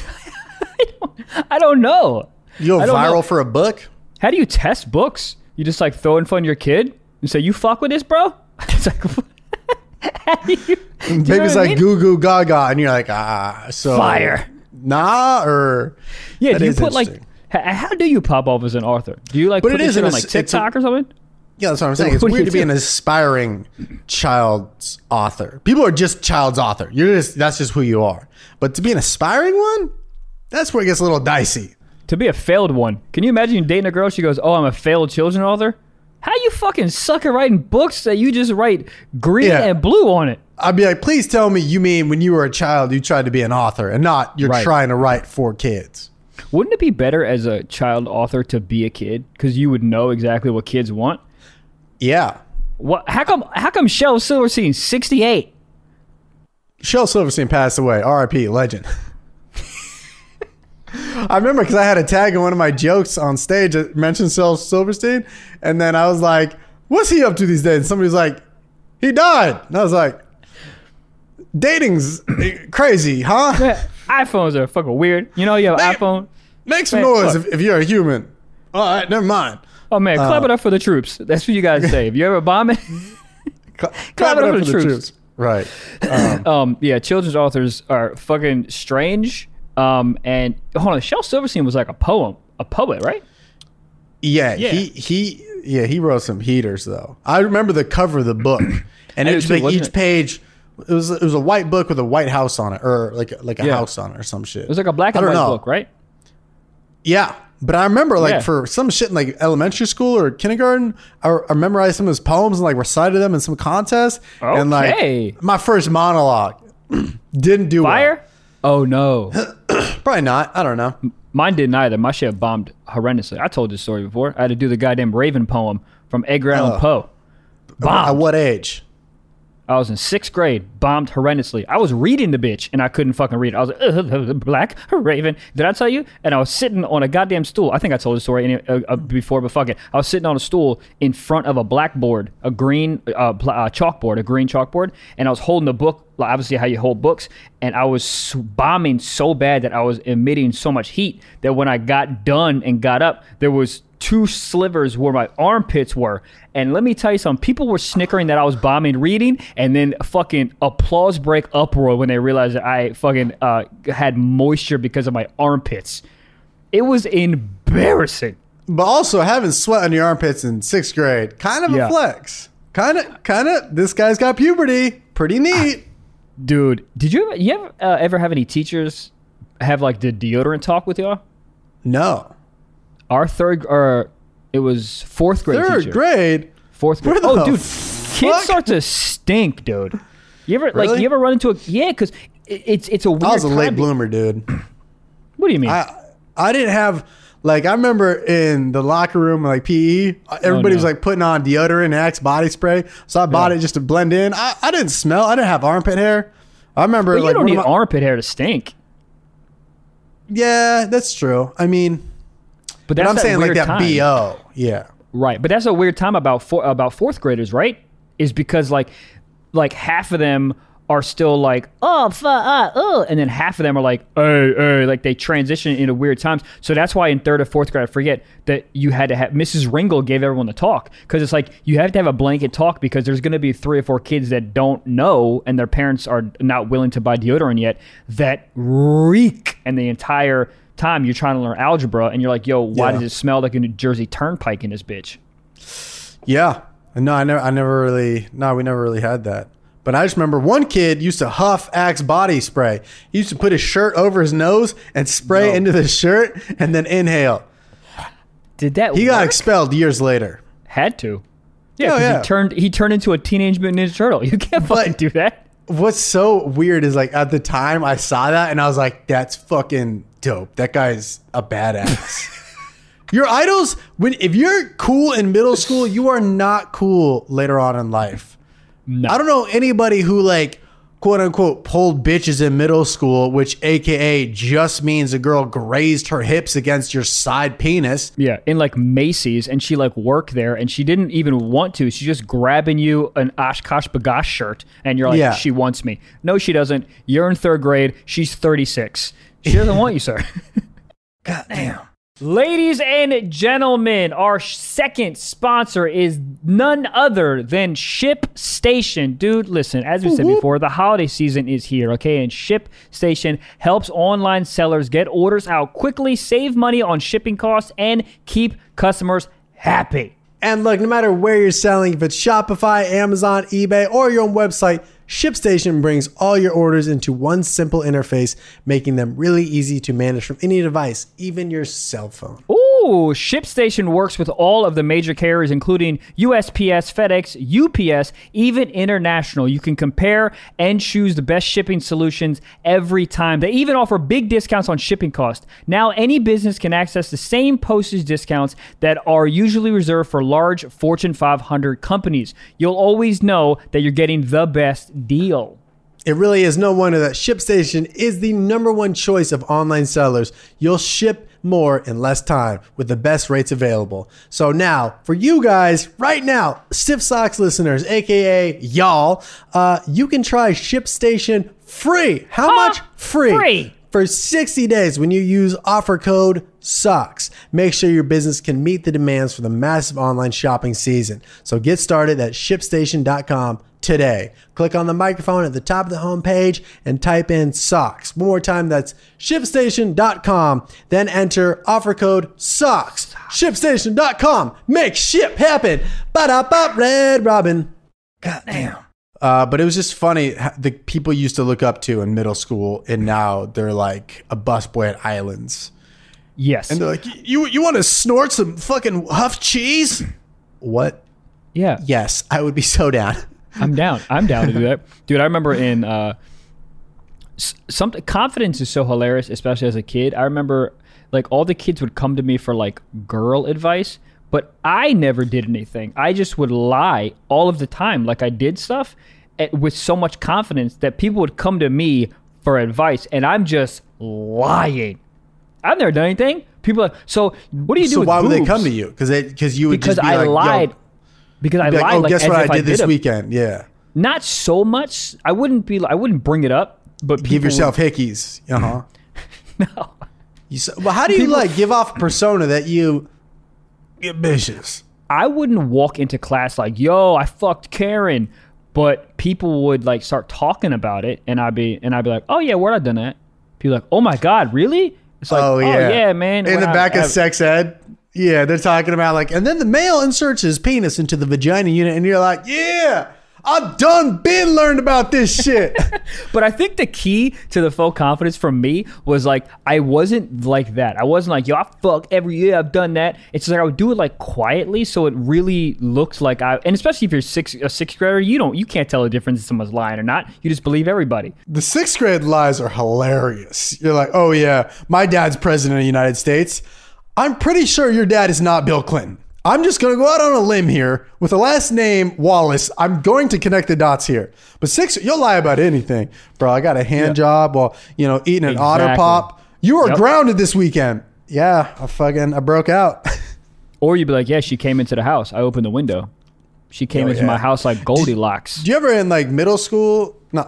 I don't know. You go I don't viral know. for a book? How do you test books? You just like throw in front of your kid and say, "You fuck with this, bro." It's like, how do you, do you know Baby's what I like mean? goo goo gaga, and you're like, ah, so Fire. Nah, or Yeah, That do you is put like? interesting. h- How do you pop off as an author? Do you like But put it this is shit an on like ass- it's a- TikTok or something? yeah, that's what I'm saying. It's What do weird you to be do? an aspiring child's author. People are just child's author. You're just that's just who you are. But to be an aspiring one, that's where it gets a little dicey. To be a failed one, can you imagine you dating a girl? She goes, "Oh, I'm a failed children author." How you fucking suck at writing books that you just write green Yeah. and blue on it? I'd be like, please tell me you mean when you were a child you tried to be an author and not you're Right. trying to write for kids. Wouldn't it be better as a child author to be a kid because you would know exactly what kids want? Yeah. What? How come? How come Shel Silverstein sixty-eight? Shel Silverstein passed away. R I P legend. I remember because I had a tag in one of my jokes on stage that mentioned Shel Silverstein, and then I was like, "What's he up to these days?" And somebody was like, "He died," and I was like, "Dating's crazy, huh?" Yeah, iPhones are fucking weird. You know, you have an Man. iPhone. Make some Man, noise look. if, if you're a human. All right, never mind. Oh man, Uh, clap it up for the troops. That's what you guys say. If you ever bombing, Clap Clap it up for the troops. Right. Um, Um, yeah, children's authors are fucking strange. Um, and hold on, Shel Silverstein was like a poem, a poet, right? yeah, Yeah. he he yeah he wrote some heaters though. I remember the cover of the book, and I it do was too, like wasn't each it? page. It was it was a white book with a white house on it, or like like a Yeah. house on it, or some shit. It was like a black I and don't white know. book, right? Yeah, but I remember like Yeah. for some shit in like elementary school or kindergarten, I, I memorized some of his poems and like recited them in some contest. And Okay. like my first monologue didn't do Fire? Oh no, well. Probably not. I don't know. mine didn't either. My shit bombed horrendously. I told this story before. I had to do the goddamn Raven poem from Edgar Allan Oh. Poe. At Bombed. what age? I was in sixth grade, bombed horrendously. I was reading the bitch and I couldn't fucking read it. I was like, uh, Black Raven. Did I tell you? And I was sitting on a goddamn stool. I think I told the story any, uh, uh, before, but fuck it. I was sitting on a stool in front of a blackboard, a green uh, pl- uh, chalkboard, a green chalkboard, and I was holding the book, like obviously how you hold books, and I was s- bombing so bad that I was emitting so much heat that when I got done and got up, there was two slivers where my armpits were. And let me tell you something, people were snickering that I was bombing reading, and then fucking applause break uproar when they realized that I fucking uh, had moisture because of my armpits. It was embarrassing. But also having sweat on your armpits in sixth grade, kind of Yeah. a flex. Kind of, kind of. This guy's got puberty. Pretty neat. Dude, did you ever, you ever, uh, ever have any teachers have like the deodorant talk with y'all? No. Our third, or it was fourth grade Third teacher. grade. Fourth grade. Where the Oh, dude, fuck? kids start to stink, dude. You ever like Really? you ever run into a yeah? Because it, it's it's a weird. I was a late time. bloomer, dude. What do you mean? I I didn't have like I remember in the locker room like P E, everybody no. was like putting on deodorant and Axe body spray, so I bought Yeah. it just to blend in. I, I didn't smell. I didn't have armpit hair. I remember but you like don't one need of my- armpit hair to stink. yeah, that's true. I mean, But but that's I'm that saying like weird that time. B O. Yeah, Right, but that's a weird time about four, about fourth graders, right? Is because like like half of them are still like oh fu- uh, uh, and then half of them are like hey hey like they transition into weird times. So that's why in third or fourth grade, I forget that you had to have Missus Ringle gave everyone the talk because it's like you have to have a blanket talk because there's going to be three or four kids that don't know and their parents are not willing to buy deodorant yet that reek, and the entire time you're trying to learn algebra and you're like yo why Yeah. does it smell like a New Jersey Turnpike in this bitch? yeah. No, I never. I never really. No, we never really had that. But I just remember one kid used to huff Axe body spray. He used to put his shirt over his nose and spray No. into the shirt and then inhale. Did that He got work? expelled years later. Had to. Yeah, Oh, 'cause yeah. he turned he turned into a teenage mutant ninja turtle. You can't fucking But- do that. What's so weird is like at the time I saw that and I was like, that's fucking dope. That guy's a badass. Your idols, when if you're cool in middle school, you are not cool later on in life. No. I don't know anybody who like quote unquote pulled bitches in middle school, which A K A just means a girl grazed her hips against your side penis. Yeah, in like Macy's, and she like worked there, and she didn't even want to. She's just grabbing you an Oshkosh B'gosh shirt, and you're like, Yeah. she wants me. No, she doesn't. You're in third grade. She's thirty-six. She doesn't want you, sir. God damn. Ladies and gentlemen, our second sponsor is none other than ShipStation. Dude, listen, as we said before, the holiday season is here, okay? And ShipStation helps online sellers get orders out quickly, save money on shipping costs, and keep customers happy. And look, no matter where you're selling, if it's Shopify, Amazon, eBay, or your own website, ShipStation brings all your orders into one simple interface, making them really easy to manage from any device, even your cell phone. Ooh, ShipStation works with all of the major carriers, including U S P S, FedEx, U P S, even international. You can compare and choose the best shipping solutions every time. They even offer big discounts on shipping costs. Now, any business can access the same postage discounts that are usually reserved for large Fortune five hundred companies. You'll always know that you're getting the best deal. It really is no wonder that ShipStation is the number one choice of online sellers. You'll ship more in less time with the best rates available. So now, for you guys, right now, Stiff Socks listeners, aka y'all, uh, you can try ShipStation free. How Huh? much? Free. Free. For sixty days when you use offer code SOCKS. Make sure your business can meet the demands for the massive online shopping season. So get started at ShipStation dot com today. Click on the microphone at the top of the homepage and type in socks. One more time, that's ship station dot com. Then enter offer code socks. ship station dot com. Make ship happen. Ba-da-ba, Red Robin. God damn. Uh, but it was just funny, the people used to look up to in middle school, and now they're like a busboy at Islands. Yes. And they're like, you you want to snort some fucking Huff cheese? What? Yeah. Yes, I would be so down. I'm down. I'm down to do that. Dude, I remember in uh, some confidence is so hilarious, especially as a kid. I remember like all the kids would come to me for like girl advice, but I never did anything. I just would lie all of the time. Like I did stuff at, with so much confidence that people would come to me for advice, and I'm just lying. I've never done anything. People are like, so what do you do So with why would they boobs? come to you? Because they because you would Because just be I like, lied. Yo, because I be like, lied. oh, like, guess as what I if did this a- weekend? Yeah. Not so much. I wouldn't be. I wouldn't bring it up. But people Give yourself would, hickeys. Uh huh. no. You, s- well, how do you People- like give off a persona that you get vicious? I wouldn't walk into class like, "Yo, I fucked Karen," but people would like start talking about it, and I'd be and I'd be like, "Oh yeah, where I done that?" People like, "Oh my god, really?" It's like, oh, "Oh yeah. yeah, man." In When the I- back I- of sex ed. Yeah, they're talking about like, and then the male inserts his penis into the vagina unit, and you're like, yeah, I've done been learned about this shit. But I think the key to the faux confidence for me was like I wasn't like that. I wasn't like, yo, I fuck every year. I've done that. It's like I would do it like quietly, so it really looks like I. And especially if you're six, a sixth grader, you don't, you can't tell the difference if someone's lying or not. You just believe everybody. The sixth grade lies are hilarious. You're like, oh yeah, my dad's president of the United States. I'm pretty sure your dad is not Bill Clinton. I'm just going to go out on a limb here with the last name Wallace. I'm going to connect the dots here. But six, you'll lie about anything. Bro, I got a hand Yeah. job while, you know, eating an Exactly. Otter Pop. You were Yep. grounded this weekend. Yeah, I fucking, I broke out. Or you'd be like, yeah, she came into the house. I opened the window. She came Oh, into yeah. my house like Goldilocks. Do you ever in like middle school, not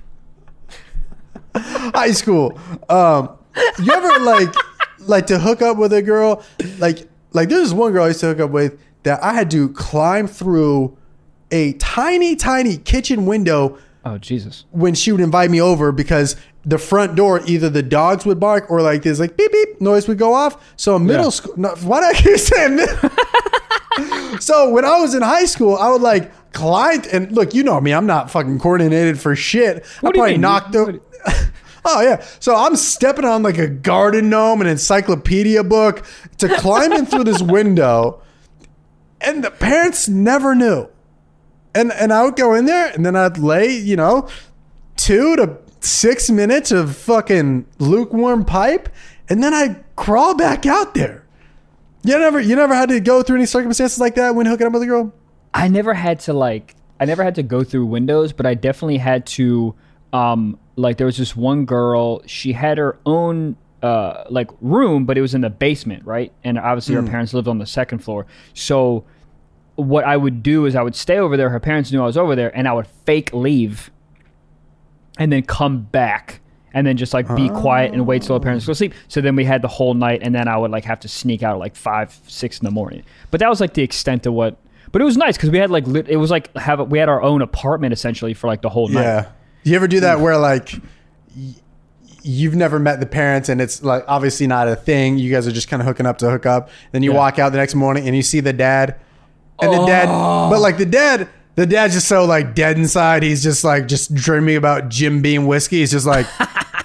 high school, um, you ever like, like to hook up with a girl, like, like there's this one girl I used to hook up with that I had to climb through a tiny, tiny kitchen window Oh, Jesus. when she would invite me over because the front door, either the dogs would bark or like this like beep beep noise would go off. So in middle Yeah. school, no, why do I keep saying middle? So when I was in high school, I would like climb and look, you know me, I'm not fucking coordinated for shit. What I do you probably mean? knocked You- up. Oh yeah. So I'm stepping on like a garden gnome, an encyclopedia book to climbing through this window. And the parents never knew. And and I would go in there and then I'd lay, you know, two to six minutes of fucking lukewarm pipe, and then I'd crawl back out there. You never you never had to go through any circumstances like that when hooking up with a girl? I never had to like I never had to go through windows, but I definitely had to um like there was this one girl, she had her own uh like room, but it was in the basement, right? And obviously her parents lived on the second floor. So what I would do is I would stay over there, her parents knew I was over there, and I would fake leave and then come back and then just like be quiet and wait till her parents go to sleep. So then we had the whole night, and then I would like have to sneak out at like five, six in the morning. But that was like the extent of what. But it was nice because we had like lit, it was like have we had our own apartment essentially for like the whole night. Yeah. You ever do that where like y- you've never met the parents and it's like obviously not a thing. You guys are just kind of hooking up to hook up. Then you Yeah. walk out the next morning and you see the dad. And the dad, but like the dad, the dad's just so like dead inside. He's just like just dreaming about Jim Beam whiskey. He's just like,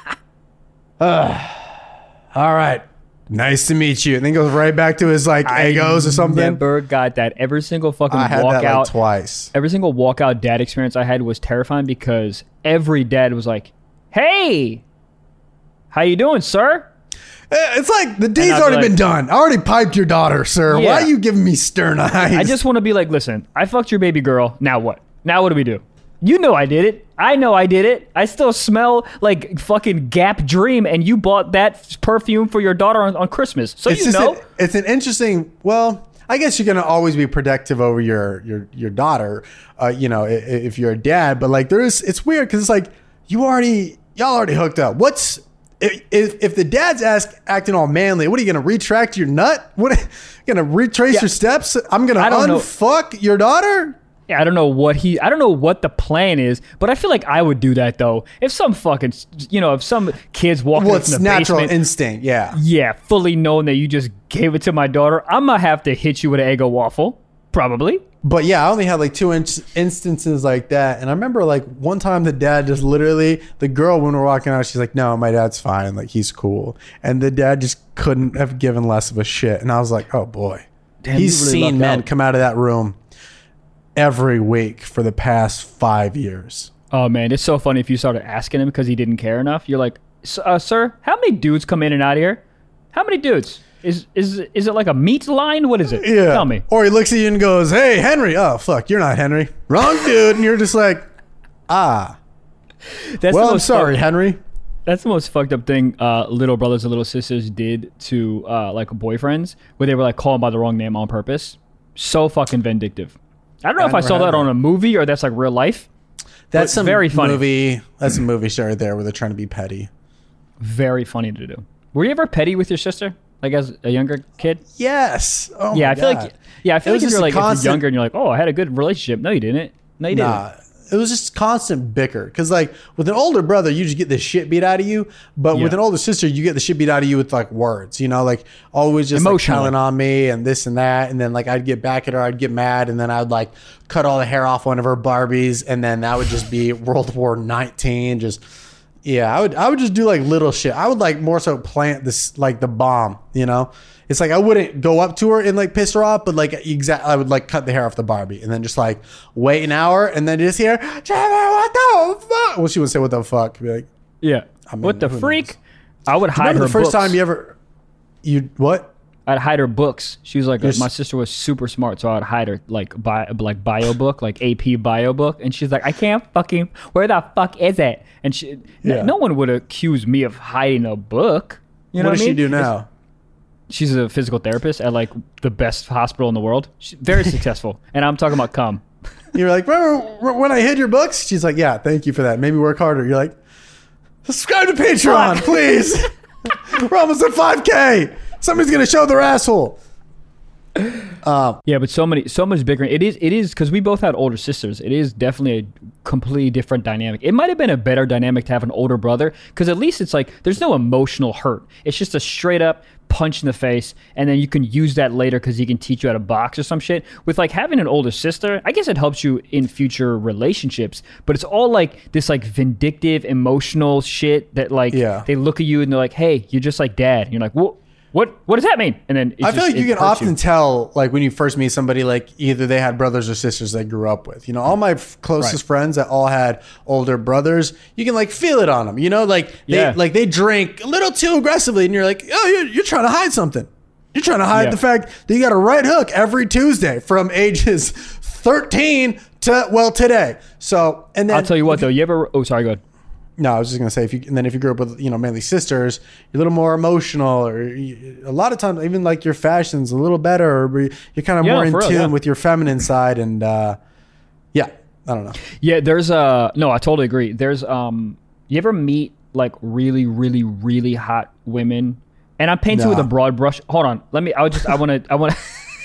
uh, all right, nice to meet you. And then goes right back to his like egos or something. Never got that. Every single fucking I had walkout. that like twice. Every single walkout dad experience I had was terrifying because every dad was like, "Hey, how you doing, sir?" Eh, It's like the deed's I'd be already like- been done. I already piped your daughter, sir. Yeah. Why are you giving me stern eyes? I just want to be like, listen, I fucked your baby girl. Now what? Now what do we do? You know I did it. I know I did it. I still smell like fucking Gap Dream, and you bought that perfume for your daughter on, on Christmas. So it's you just know. an, it's an interesting. Well, I guess you're gonna always be protective over your your your daughter. Uh, you know, if, if you're a dad, but like there is, it's weird because it's like you already y'all already hooked up. What's if if, if the dad's ask, acting all manly? What are you gonna retract your nut? What gonna retrace Yeah. your steps? I'm gonna I don't know. unfuck your daughter. Yeah, I don't know what he. I don't know what the plan is, but I feel like I would do that though. If some fucking, you know, if some kids walking Well, in it's the natural basement, instinct. Yeah. yeah, fully knowing that you just gave it to my daughter, I'm gonna have to hit you with an Eggo waffle, probably. But yeah, I only had like two inch instances like that. And I remember like one time the dad just literally, the girl when we're walking out, she's like, no, my dad's fine. Like he's cool. And the dad just couldn't have given less of a shit. And I was like, oh boy. Damn, He's you really seen lucked men out. come out of that room every week for the past five years. Oh man, it's so funny if you started asking him because he didn't care enough. You're like, "S- uh, sir, how many dudes come in and out of here? How many dudes? Is is is it like a meat line? What is it? Yeah. Tell me. Or he looks at you and goes, hey, Henry. Oh, fuck, you're not Henry. Wrong dude. And you're just like, ah. That's Well, the I'm most sorry, fucked- Henry. That's the most fucked up thing uh, little brothers and little sisters did to uh, like boyfriends, where they were like calling by the wrong name on purpose. So fucking vindictive. I don't know I if I never saw had that that. on a movie or that's like real life. That's But some very funny. movie. That's a movie star right there where they're trying to be petty. Very funny to do. Were you ever petty with your sister, like as a younger kid? Yes. Oh yeah, my I feel God. like yeah, I feel It like was if just you're a like if you're constant- younger and you're like, oh, I had a good relationship. No, you didn't. No, you didn't. Nah, it was just constant bicker. Because like with an older brother, you just get the shit beat out of you. But with Yeah. an older sister, you get the shit beat out of you with like words. You know, like always just like Emotionally. telling on me and this and that. And then like I'd get back at her, I'd get mad, and then I'd like cut all the hair off one of her Barbies, and then that would just be World War nineteen. Just yeah, I would I would just do like little shit. I would like more so plant this like the bomb. You know. It's like I wouldn't go up to her and like piss her off, but like exact, I would like cut the hair off the Barbie and then just like wait an hour and then just hear, Trevor, what the fuck? Well, she would say, "What the fuck?" Be like, Yeah. mean, what the who freak? knows? I would hide remember her the first books. time you ever, you what? I'd hide her books. She was like, You're s- my sister was super smart, so I'd hide her like bi- like bio book, like A P bio book, and she's like, I can't fucking. Where the fuck is it? And she, n- Yeah. no one would accuse me of hiding a book. You know what what, does I she mean? do now? She's a physical therapist at like the best hospital in the world. She's very successful, and I'm talking about cum. You're like, remember when I hid your books? She's like, yeah, thank you for that. Maybe work harder. You're like, subscribe to Patreon, please. We're almost at five K. Somebody's gonna show their asshole. Yeah, but so many, so much bigger. It is, it is because we both had older sisters. It is definitely a completely different dynamic. It might have been a better dynamic to have an older brother because at least it's like there's no emotional hurt. It's just a straight up punch in the face, and then you can use that later because he can teach you how to box or some shit. With like having an older sister, I guess it helps you in future relationships. But it's all like this like vindictive, emotional shit that like Yeah. they look at you and they're like, "Hey, you're just like dad." And you're like, "What? What? What does that mean?" And then it I feel just- like you it can hurts often tell, like when you first meet somebody, like either they had brothers or sisters they grew up with. You know, all my f- closest Right. friends that all had older brothers, you can like feel it on them. You know, like they Yeah. like they drink a little too aggressively, and you're like, oh, you're, you're trying to hide something. You're trying to hide Yeah. the fact that you got a right hook every Tuesday from ages thirteen to well today. So, and then I'll tell you what though. You ever? Oh, sorry. Go ahead. No, I was just gonna say if you and then if you grew up with you know mainly sisters, you're a little more emotional, or you, a lot of times even like your fashion's a little better, or you're kind of Yeah, more in for real, tune yeah. with your feminine side, and uh, yeah, I don't know. Yeah, there's a no. I totally agree. There's um. You ever meet like really, really, really hot women? And I'm painting with a No. broad brush. Hold on. Let me. I would just. I want to. I want to.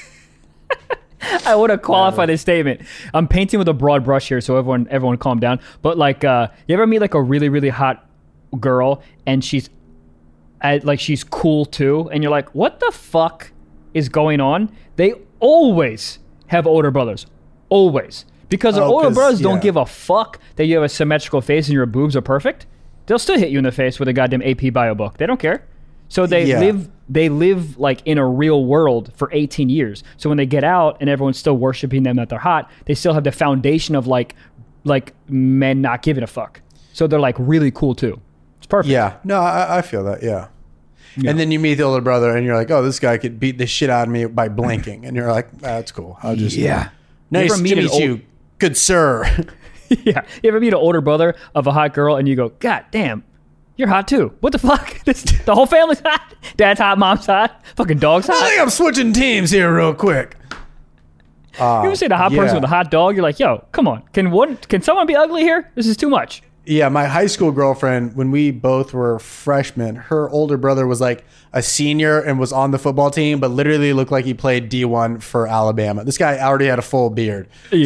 I want to qualify this statement. I'm painting with a broad brush here, so everyone, everyone, calm down. But like, uh, you ever meet like a really, really hot girl, and she's, uh, like, she's cool too, and you're like, what the fuck is going on? They always have older brothers, always, because their Oh, older 'cause- brothers don't yeah. give a fuck that you have a symmetrical face and your boobs are perfect. They'll still hit you in the face with a goddamn A P bio book. They don't care. So they Yeah. live they live like in a real world for eighteen years. So when they get out and everyone's still worshiping them that they're hot, they still have the foundation of like like men not giving a fuck. So they're like really cool too. It's perfect. Yeah, no, I, I feel that. Yeah. And then you meet the older brother, and you're like, "Oh, this guy could beat the shit out of me by blinking," and you're like, ah, "That's cool. I'll just Yeah. Nice You ever to meet an meet old- you, good sir." Yeah. You ever meet an older brother of a hot girl and you go, God damn, you're hot too. What the fuck? This, the whole family's hot. Dad's hot, mom's hot, fucking dog's I hot. think I'm switching teams here real quick. You ever see the hot yeah. person with a hot dog? You're like, yo, come on. Can one can someone be ugly here? This is too much. Yeah, my high school girlfriend, when we both were freshmen, her older brother was like a senior and was on the football team, but literally looked like he played D one for Alabama. This guy already had a full beard. Yeah. So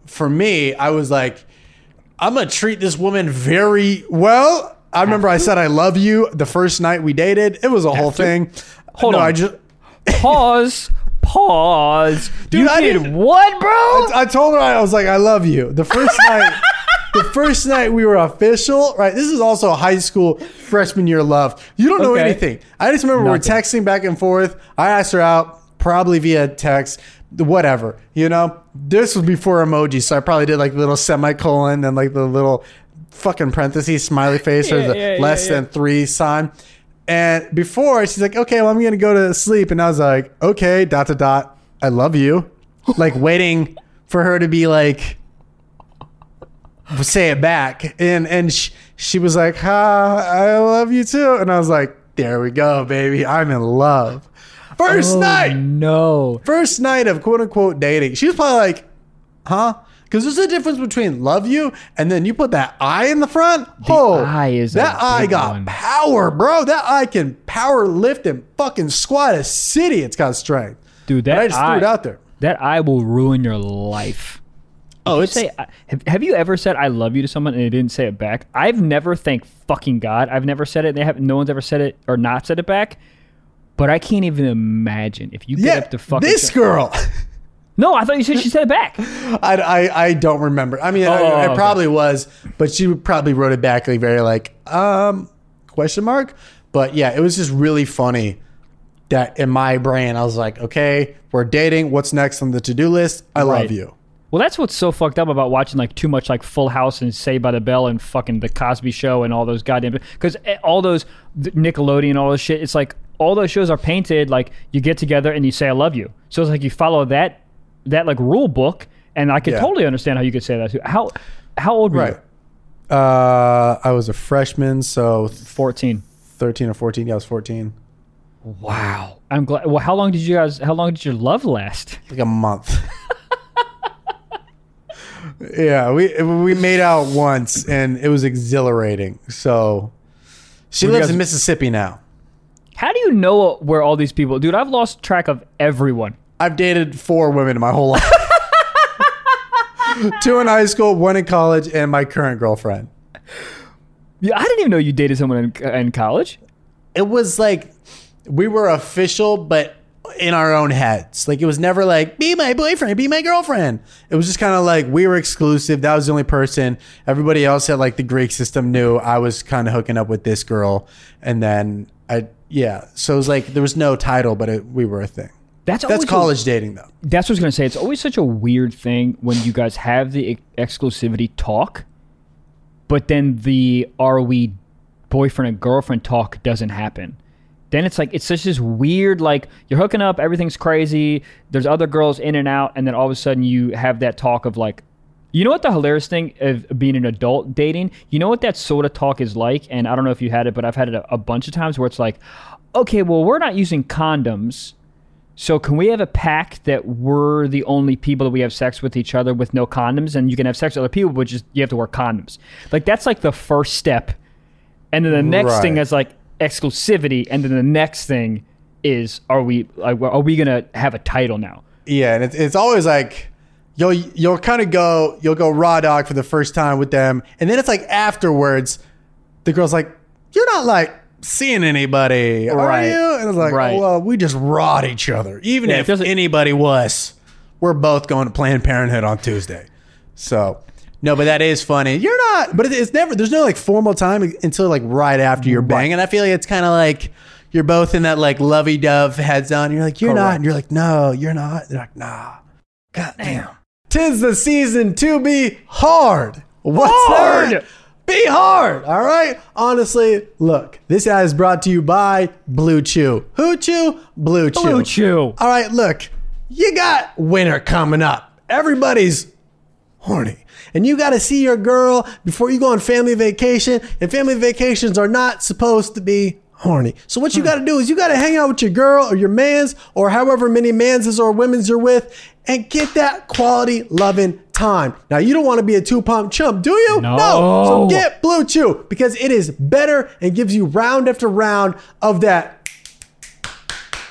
for me, I was like, I'm going to treat this woman very well. I remember I said I love you the first night we dated. It was a whole thing. Hold no, on. I just Pause. Pause. Dude, you I did didn't- what, bro? I, I told her I was like, I love you. The first night, the first night we were official, right? This is also high school freshman year love. You don't know Okay. anything. I just remember Nothing. we're texting back and forth. I asked her out, probably via text, whatever. You know, this was before emojis, so I probably did like the little semicolon and like the little fucking parentheses smiley face or Yeah, the yeah, yeah, less yeah. than three sign. And before she's like, okay, well, I'm gonna go to sleep, and I was like, okay, dot to dot, I love you, like waiting for her to be like, say it back, and and she, she was like, ha, I love you too, and I was like, there we go, baby, I'm in love. First Oh, night, no. first night of quote unquote dating. She was probably like, huh? Because there's a difference between love you and then you put that I in the front. Oh, I is a that I big got one. power, bro. That I can power lift and fucking squat a city. It's got strength. Dude, But that I just threw it I- out there. That I will ruin your life. Oh, You it's say, I- have, have you ever said I love you to someone and they didn't say it back? I've never, thank fucking God, I've never said it. And they have no one's ever said it or not said it back. But I can't even imagine if you get yeah. up to fucking This girl. No, I thought you said she said it back. I, I, I don't remember. I mean, Oh, I, it okay. probably was, but she probably wrote it back like very like um question mark. But yeah, it was just really funny that in my brain I was like, okay, we're dating. What's next on the to do list? I Right. love you. Well, that's what's so fucked up about watching like too much like Full House and Saved by the Bell and fucking The Cosby Show and all those goddamn because all those th- Nickelodeon and all this shit. It's like all those shows are painted like you get together and you say I love you. So it's like you follow that that like rule book, and I could Yeah. totally understand how you could say that too. How how old were Right. you? Uh, I was a freshman, so Fourteen. thirteen or fourteen. Yeah, I was fourteen. Wow. I'm glad. Well, how long did you guys? How long did your love last? Like a month. Yeah, we we made out once, and it was exhilarating. So she Were you lives guys- in Mississippi now. How do you know where all these people? Dude, I've lost track of everyone. I've dated four women in my whole life. Two in high school, one in college, and my current girlfriend. Yeah, I didn't even know you dated someone in, in college. It was like we were official, but in our own heads. Like it was never like, be my boyfriend, be my girlfriend. It was just kind of like we were exclusive. That was the only person. Everybody else at like the Greek system knew I was kind of hooking up with this girl. And then I, yeah. So it was like there was no title, but it, we were a thing. That's That's always a- college dating though. That's what I was gonna say. It's always such a weird thing when you guys have the ex- exclusivity talk, but then the are we boyfriend and girlfriend talk doesn't happen. Then it's like it's such this weird like you're hooking up, everything's crazy. There's other girls in and out, and then all of a sudden you have that talk of like, you know what the hilarious thing of being an adult dating? You know what that sort of talk is like? And I don't know if you had it, but I've had it a, a bunch of times where it's like, okay, well we're not using condoms. So can we have a pact that we're the only people that we have sex with each other with no condoms, and you can have sex with other people, but just you have to wear condoms. Like that's like the first step, and then the next Right. thing is like exclusivity, and then the next thing is are we like are we gonna have a title now? Yeah, and it's it's always like you'll you'll kind of go you'll go raw dog for the first time with them, and then it's like afterwards, the girl's like, "You're not like seeing anybody, are Right. you?" And it's like, Right. "Oh, well, we just rawed each other, even Yeah, it if doesn't- anybody was. We're both going to Planned Parenthood on Tuesday." So. No, but that is funny. You're not, but it- it's never, there's no like formal time until like right after you're banging. I feel like it's kind of like you're both in that like lovey dove heads on. You're like, you're not. Correct. And you're like, no, you're not. They're like, nah. God damn. Tis the season to be hard. What's Hard! that? Be hard. All right. Honestly, look, this ad is brought to you by Blue Chew. Who Chew? Blue Chew. Blue Chew. All right, look, you got winter coming up. Everybody's horny. And you got to see your girl before you go on family vacation. And family vacations are not supposed to be horny. So what you got to do is you got to hang out with your girl or your mans or however many manses or women's you're with and get that quality loving time. Now, you don't want to be a two-pump chump, do you? No. So get Blue Chew because it is better and gives you round after round of that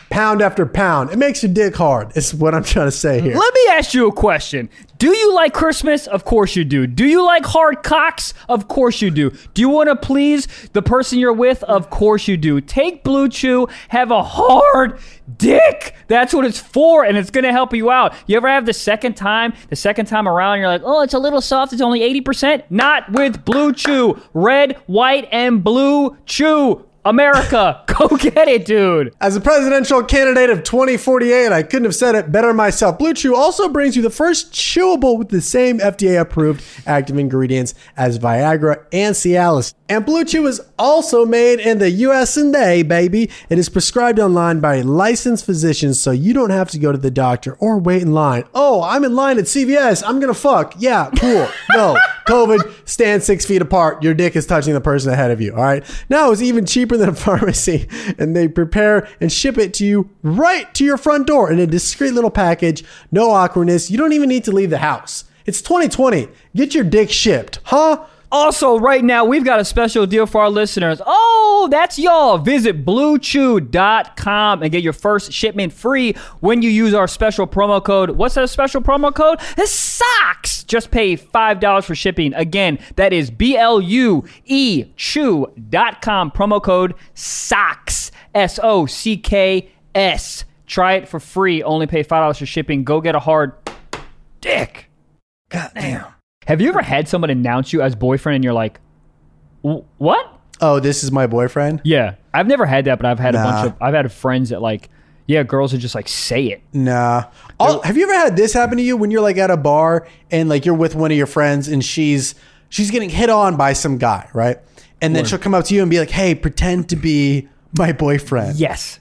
pound after pound. It makes your dick hard. Is what I'm trying to say here. Let me ask you a question. Do you like Christmas? Of course you do. Do you like hard cocks? Of course you do. Do you want to please the person you're with? Of course you do. Take Blue Chew. Have a hard dick. That's what it's for, and it's going to help you out. You ever have the second time, the second time around, you're like, oh, it's a little soft. It's only eighty percent. Not with Blue Chew. Red, white, and Blue Chew. America, go get it, dude. As a presidential candidate of twenty forty-eight, I couldn't have said it better myself. Blue Chew also brings you the first chewable with the same F D A-approved active ingredients as Viagra and Cialis. And Blue Chew is also made in the U S and A, baby. It is prescribed online by licensed physicians, so you don't have to go to the doctor or wait in line. Oh, I'm in line at C V S. I'm gonna fuck. Yeah, cool. No, COVID, stand six feet apart. Your dick is touching the person ahead of you, all right? Now it's even cheaper than a pharmacy, and they prepare and ship it to you right to your front door in a discreet little package. No awkwardness. You don't even need to leave the house. It's twenty twenty. Get your dick shipped, huh? Also, right now, we've got a special deal for our listeners. Oh, that's y'all. Visit blue chew dot com and get your first shipment free when you use our special promo code. What's that special promo code? It's SOCKS. Just pay five dollars for shipping. Again, that is B L U E chew dot com. Promo code SOCKS. S O C K S. Try it for free. Only pay five dollars for shipping. Go get a hard dick. God damn. Have you ever had someone announce you as boyfriend and you're like, what? Oh, this is my boyfriend? Yeah. I've never had that, but I've had Nah. a bunch of, I've had friends that like, yeah, girls would just like say it. Nah. Oh, have you ever had this happen to you when you're like at a bar and like you're with one of your friends and she's she's getting hit on by some guy, right? And then she'll come up to you and be like, hey, pretend to be my boyfriend. Yes.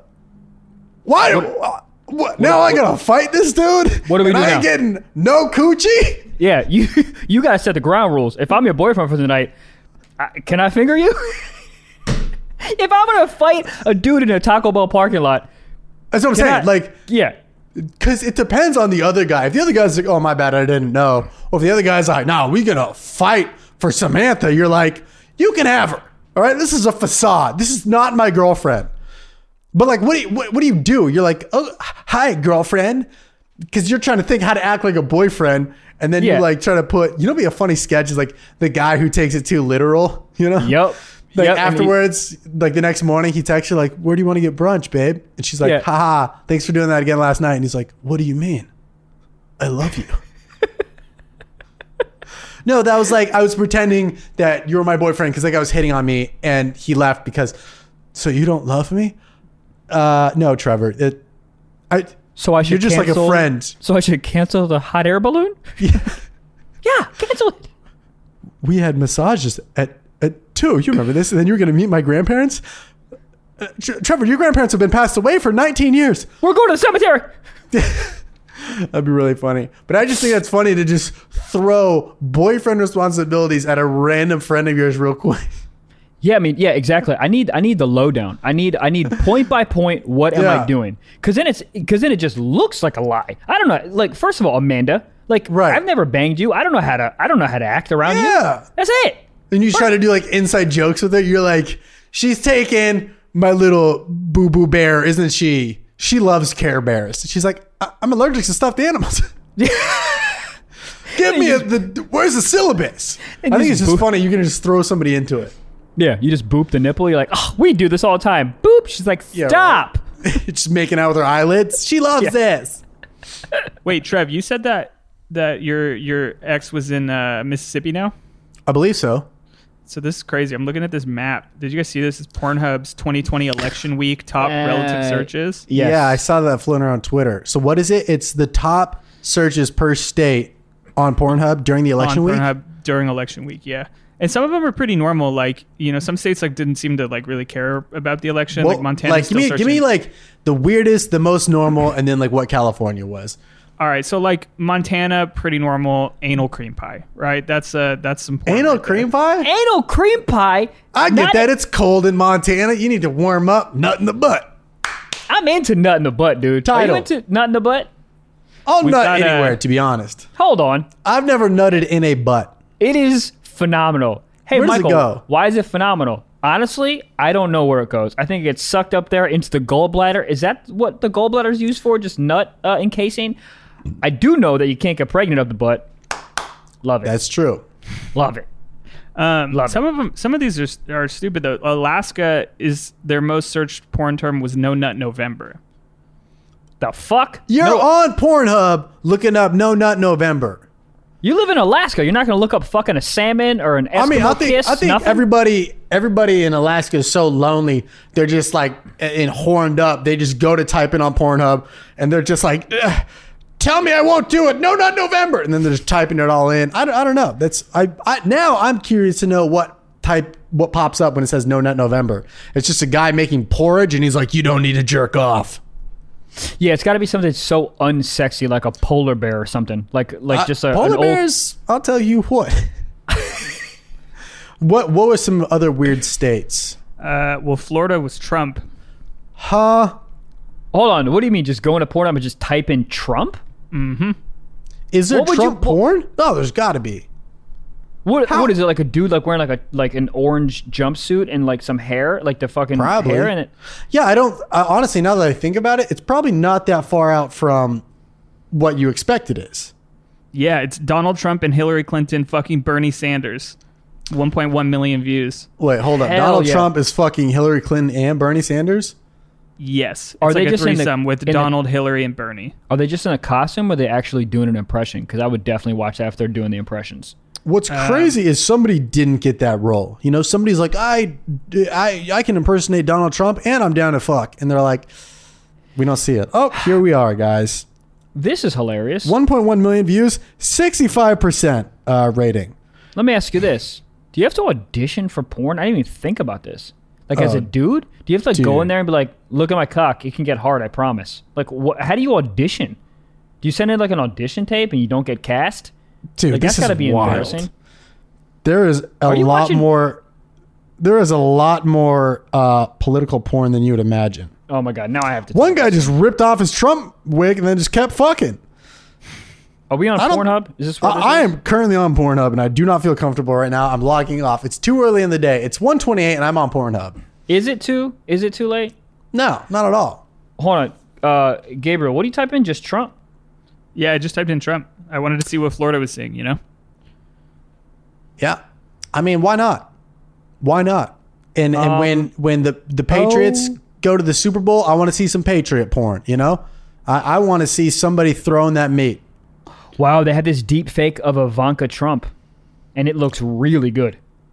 Why? What? what now I gotta fight this dude? What do we and do I now? ain't getting no coochie? Yeah, you you gotta set the ground rules. If I'm your boyfriend for the night, I, can I finger you? If I'm gonna fight a dude in a Taco Bell parking lot, That's what I'm can saying. I- Like, yeah, because it depends on the other guy. If the other guy's like, oh, my bad, I didn't know. Or if the other guy's like, no, we gonna fight for Samantha. You're like, you can have her. All right, this is a facade. This is not my girlfriend. But like, what do you, what, what do you do? You're like, oh, hi, girlfriend. Because you're trying to think how to act like a boyfriend. And then Yeah. you like try to put, you know, be a funny sketch is like the guy who takes it too literal, you know? Yep. Like Yep, and he- afterwards, like the next morning, he texts her like, where do you want to get brunch, babe? And she's like, Yeah. haha, thanks for doing that again last night. And he's like, what do you mean? I love you. No, that was like, I was pretending that you were my boyfriend because like I was hitting on me and he left because, so you don't love me? Uh, no, Trevor. It, I, So I should You're just like a cancel- friend. So I should cancel the hot air balloon? Yeah. Yeah, cancel it. We had massages at, at two. You remember this? And then you were going to meet my grandparents? Uh, Tre- Trevor, your grandparents have been passed away for nineteen years. We're going to the cemetery. That'd be really funny. But I just think that's funny to just throw boyfriend responsibilities at a random friend of yours real quick. Yeah, I mean, yeah, exactly. I need, I need the lowdown. I need, I need point by point. What am Yeah. I doing? Because then it's, because then it just looks like a lie. I don't know. Like, first of all, Amanda, like, Right. I've never banged you. I don't know how to, I don't know how to act around you. Yeah. That's it. And you try to do like inside jokes with her. You're like, she's taking my little boo boo bear, isn't she? She loves Care Bears. She's like, I- I'm allergic to stuffed animals. Give me a, the, where's the syllabus? I And think just it's just boo- funny. You can just throw somebody into it. Yeah, you just boop the nipple. You're like, oh, we do this all the time. Boop. She's like, Yeah, stop. Just making out with her eyelids. She loves Yeah. this. Wait, Trev, you said that that your your ex was in uh, Mississippi now? I believe so. So this is crazy. I'm looking at this map. Did you guys see this? It's Pornhub's twenty twenty election week top Uh, relative searches. Yes. Yeah, I saw that floating around Twitter. So what is it? It's the top searches per state on Pornhub during the election on week. Pornhub during election week, yeah. And some of them are pretty normal. Like, you know, some states like didn't seem to like really care about the election. Well, like Montana. like give me, give me like the weirdest, the most normal, and then like what California was. All right, so like Montana, pretty normal. Anal cream pie, right? That's uh that's some porn Anal right there. cream pie? Anal cream pie. I get Not- that. It's cold in Montana. You need to warm up. Nut in the butt. I'm into nut in the butt, dude. Title. Are you into nut in the butt? I'll We've nut got, uh, anywhere, to be honest. Hold on. I've never nutted in a butt. It is phenomenal. Hey, Where does it Michael, go? why is it phenomenal? Honestly, I don't know where it goes. I think it gets sucked up there into the gallbladder. Is that what the gallbladder is used for? Just nut uh, encasing? I do know that you can't get pregnant up the butt. Love it. That's true. Love it. Um, Love some of them, some of these are are stupid though. Alaska is their most searched porn term was No Nut November. The fuck? You're No- on Pornhub looking up No Nut November. You live in Alaska. You're not going to look up fucking a salmon or an Eskimo I mean, I think kiss? I think Nothing? everybody everybody in Alaska is so lonely. They're just like and horned up. They just go to type in on Pornhub and they're just like, "Ugh, tell me I won't do it. No, not November. And then they're just typing it all in. I don't, I don't know. That's I, I now I'm curious to know what type what pops up when it says No Nut November. It's just a guy making porridge and he's like, you don't need to jerk off. Yeah, it's got to be something so unsexy, like a polar bear or something. Like like Uh, just a, polar an old... bears. I'll tell you what. what what were some other weird states? Uh, well, Florida was Trump. Huh? Hold on. What do you mean? Just go into Pornhub and just type in Trump? Is there What would you- Trump porn? No, there's got to be. What How? what is it, like a dude like wearing like a like an orange jumpsuit and like some hair, like the fucking Probably. hair in it? Yeah, I don't. Uh, honestly, now that I think about it, it's probably not that far out from what you expect it is. Yeah, it's Donald Trump and Hillary Clinton fucking Bernie Sanders. one point one million views. Wait, hold up. Hell Donald yeah. Trump is fucking Hillary Clinton and Bernie Sanders? Yes. It's Are like they a just in the- threesome with in the- Donald, Hillary, and Bernie. Are they just in a costume or are they actually doing an impression? Because I would definitely watch that if they're doing the impressions. What's crazy is somebody didn't get that role. You know, somebody's like, I, I, I can impersonate Donald Trump and I'm down to fuck. And they're like, we don't see it. Oh, here we are, guys. This is hilarious. one point one million views, sixty-five percent uh, rating. Let me ask you this. Do you have to audition for porn? I didn't even think about this. Like as Oh, a dude, do you have to like, dude. go in there and be like, look at my cock. It can get hard, I promise. Like, wh- how do you audition? Do you send in like an audition tape and you don't get cast? Dude, Like, this that's got to is be wild. embarrassing. There is a Are you lot watching- more. There is a lot more uh, political porn than you would imagine. Oh my God. Now I have to. One guy just ripped off his Trump wig and then just kept fucking. Are we on I don't- Pornhub? Is this what this I, I is? am currently on Pornhub and I do not feel comfortable right now. I'm logging off. It's too early in the day. It's one twenty-eight and I'm on Pornhub. Is it too? Is it too late? No, not at all. Hold on. Uh, Gabriel, what do you type in? Just Trump? Yeah, I just typed in Trump. I wanted to see what Florida was seeing, you know? Yeah, I mean, why not? Why not? And and Um, when when the the Patriots oh. go to the Super Bowl, I want to see some Patriot porn. You know, I, I want to see somebody throwing that meat. Wow, they had this deep fake of Ivanka Trump, and it looks really good.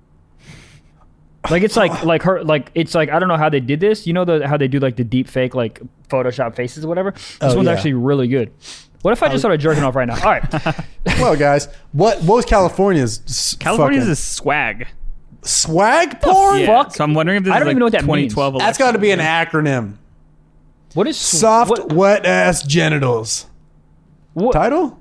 Like it's like like her like it's like I don't know how they did this. You know the how they do like the deep fake like Photoshop faces or whatever. This Oh, one's yeah. actually really good. What if I just started jerking off right now? All right, Well, guys, what what was California's s- California's fucking is swag. swag porn? Yeah, fuck? so I'm wondering if this I is don't like even know what that twenty twelve means. That's got to be an acronym. what is Soft, What, wet ass genitals. what, Title?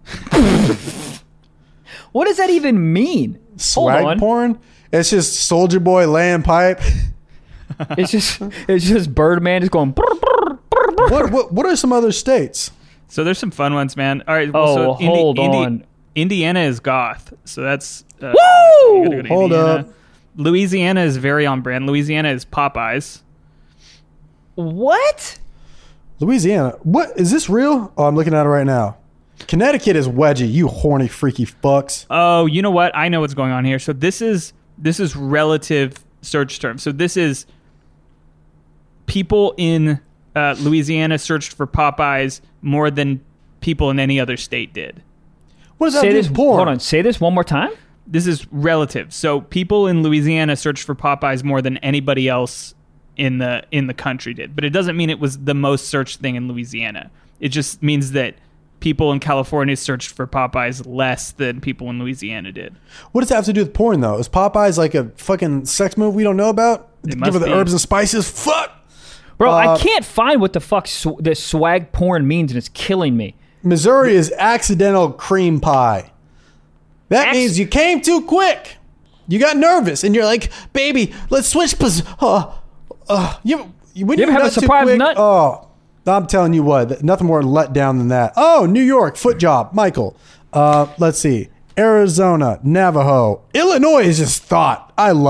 what does that even mean? Swag Hold on. porn. It's just Soldier Boy laying pipe. It's just it's just Birdman just going. brr, brr, brr, brr. what, what what are some other states? So there's some fun ones, man. All right. Well, Oh, so Indi- hold Indi- on. Indiana is goth. So that's. Uh, Woo! you gotta go to Hold Indiana. up. Louisiana is very on brand. Louisiana is Popeyes. What? Louisiana. What is this real? Oh, I'm looking at it right now. Connecticut is wedgie. You horny freaky fucks. Oh, you know what? I know what's going on here. So this is this is relative search term. So this is people in uh, Louisiana searched for Popeyes more than people in any other state did. What does that Say do this. with porn? Hold on. Say this one more time. This is relative. So people in Louisiana searched for Popeyes more than anybody else in the in the country did. But it doesn't mean it was the most searched thing in Louisiana. It just means that people in California searched for Popeyes less than people in Louisiana did. What does that have to do with porn, though? Is Popeyes like a fucking sex move we don't know about? It Give must her the be. herbs and spices? Fuck! Bro, Uh, I can't find what the fuck sw- the swag porn means, and it's killing me. Missouri is accidental cream pie. That Acc- means you came too quick. You got nervous, and you're like, baby, let's switch pos- uh, uh, you, when You ever have a nut too surprise quick- nut? Oh, I'm telling you what, th- nothing more let down than that. Oh, New York, foot job, Michael. Uh, let's see. Arizona, Navajo. Illinois is just thought. I love it.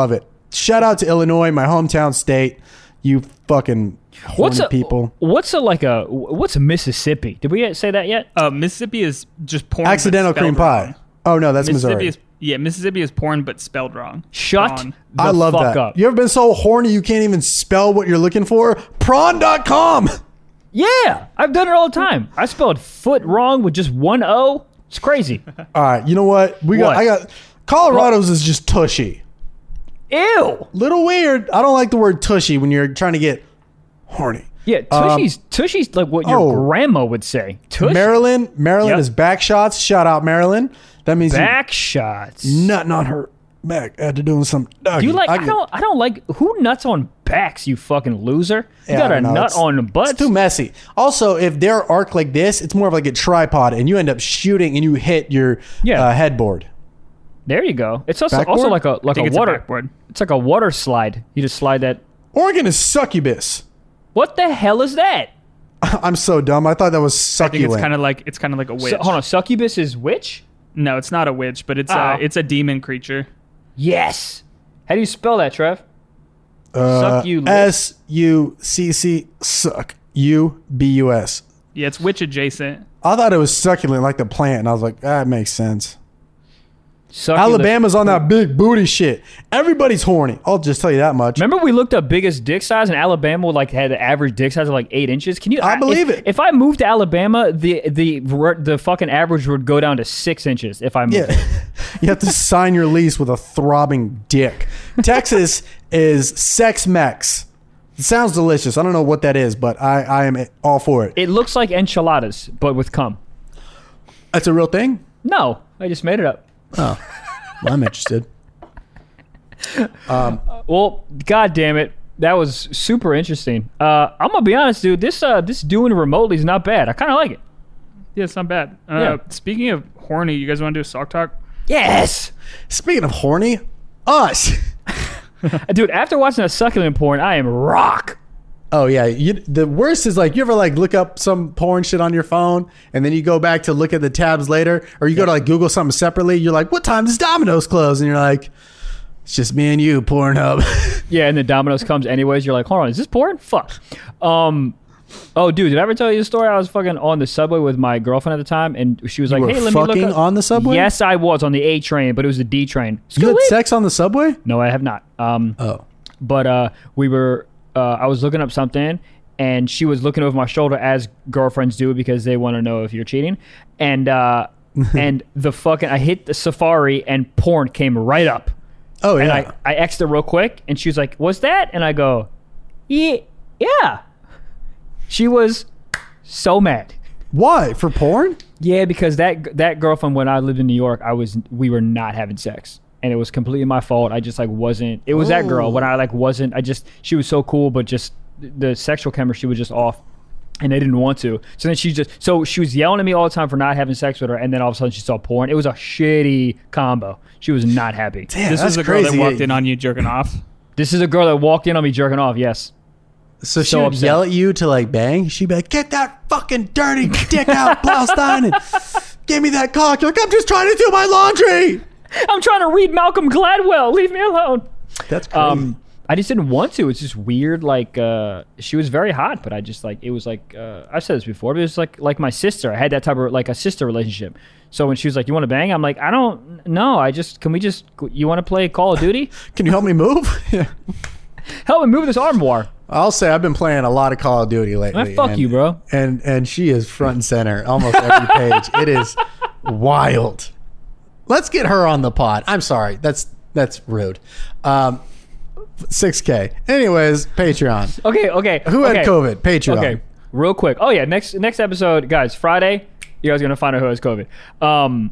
shout out to Illinois, my hometown state. You fucking horny What's a people. What's a like a what's a Mississippi? Did we say that yet? Uh, Mississippi is just porn. but Accidental cream spelled pie. wrong. Oh no, that's Mississippi Missouri. is yeah. Mississippi is porn, but spelled wrong. Shut Prawn. the I love fuck that. up. You ever been so horny you can't even spell what you're looking for? prawn dot com. Yeah, I've done it all the time. I spelled foot wrong with just one O. It's crazy. All right, you know what? We got What? I got Colorado's is just tushy. Ew. Little weird. I don't like the word tushy when you're trying to get horny. Yeah, Tushy's Tushy's like what your oh. grandma would say. Tushy. Maryland, Maryland Yep. is back shots. Shout out Maryland. That means Back shots. you nutting on her back after doing some. Do you like? I, get- don't. I don't like. Who nuts on backs? You fucking loser. You Yeah, got I a know, nut it's- on the butt. It's too messy. Also, if they're arc like this, it's more of like a tripod, and you end up shooting and you hit your Yeah. uh, headboard. There you go. It's also Backboard? also like a like think a it's a water. backboard. It's like a water slide. You just slide that. Oregon is succubus. What the hell is that? I'm so dumb. I thought that was I think succulent. it's kind of like it's kind of like a witch. Su- hold on, succubus is witch? No, it's not a witch, but it's Oh. a it's a demon creature. Yes. How do you spell that, Trev? uh, suck you. S U C C suck U B U S. Yeah, it's witch adjacent. I thought it was succulent like the plant, and I was like, that makes sense. Succulus. Alabama's on that big booty shit. Everybody's horny. I'll just tell you that much. Remember we looked up biggest dick size, and Alabama like had the average dick size of like eight inches. Can you? I believe if, it. If I moved to Alabama, the the the fucking average would go down to six inches. If I moved. Yeah. You have to sign your lease with a throbbing dick. Texas is sex mex. It sounds delicious. I don't know what that is, but I, I am all for it. It looks like enchiladas, but with cum. That's a real thing? No, I just made it up. Oh. Well, I'm interested. Well, god damn it. That was super interesting. Uh, I'm gonna be honest, dude. This uh, this doing it remotely is not bad. I kind of like it. Yeah, it's not bad. Uh, Yeah. Speaking of horny, you guys want to do a sock talk? Yes, Speaking of horny, us. dude. After watching a succulent porn, I am rock. Oh yeah, you, the worst is like you ever like look up some porn shit on your phone and then you go back to look at the tabs later, or you go to like Google something separately. You're like, what time does Domino's close? And you're like, it's just me and you, Pornhub. Yeah, and the Domino's comes anyways. You're like, hold on, is this porn? Fuck. Um, oh, dude, did I ever tell you the story? I was fucking on the subway with my girlfriend at the time, and she was like, were hey, let me fucking look up. on the subway? Yes, I was on the A train, but it was the D train. You had Scoot. sex on the subway? No, I have not. Um, Oh, but uh, we were. Uh, I was looking up something, and she was looking over my shoulder as girlfriends do because they want to know if you're cheating. And uh, and the fucking I hit the Safari and porn came right up. oh yeah. And I, I X'd her real quick, and she was like, what's that? And I go, yeah, yeah. She was so mad. Why for porn? Yeah, because that that girlfriend, when I lived in New York, I was we were not having sex. And it was completely my fault. I just like wasn't, it was that girl when I like wasn't, I just, she was so cool, but just the sexual chemistry was just off. And they didn't want to. So then she just, so she was yelling at me all the time for not having sex with her. And then all of a sudden she saw porn. It was a shitty combo. She was not happy. Damn, This that's was the girl crazy. that walked in on you jerking off. This is a girl that walked in on me jerking off. Yes. So she so would upset. yell at you to like bang. She'd be like, "Get that fucking dirty dick out, Blaustein, and give me that cock." You're like, "I'm just trying to do my laundry." I'm trying to read Malcolm Gladwell. Leave me alone. That's crazy. Um, I just didn't want to. It's just weird. Like, uh, she was very hot, but I just like, it was like, uh, I've said this before, but it was like, like my sister. I had that type of like a sister relationship. So when she was like, you want to bang? I'm like, I don't know. I just, can we just, you want to play Call of Duty? Can you help me move? Yeah. Help me move this armoire. I'll say I've been playing a lot of Call of Duty lately. Man, fuck and, you, bro. And and she is front and center almost every page. It is wild. Let's get her on the pod. I'm sorry. That's that's rude. Um, six K. Anyways, Patreon. Okay, okay. Who had okay. COVID? Patreon. Okay, real quick. Oh yeah, next next episode, guys. Friday, you guys are gonna find out who has COVID. Um,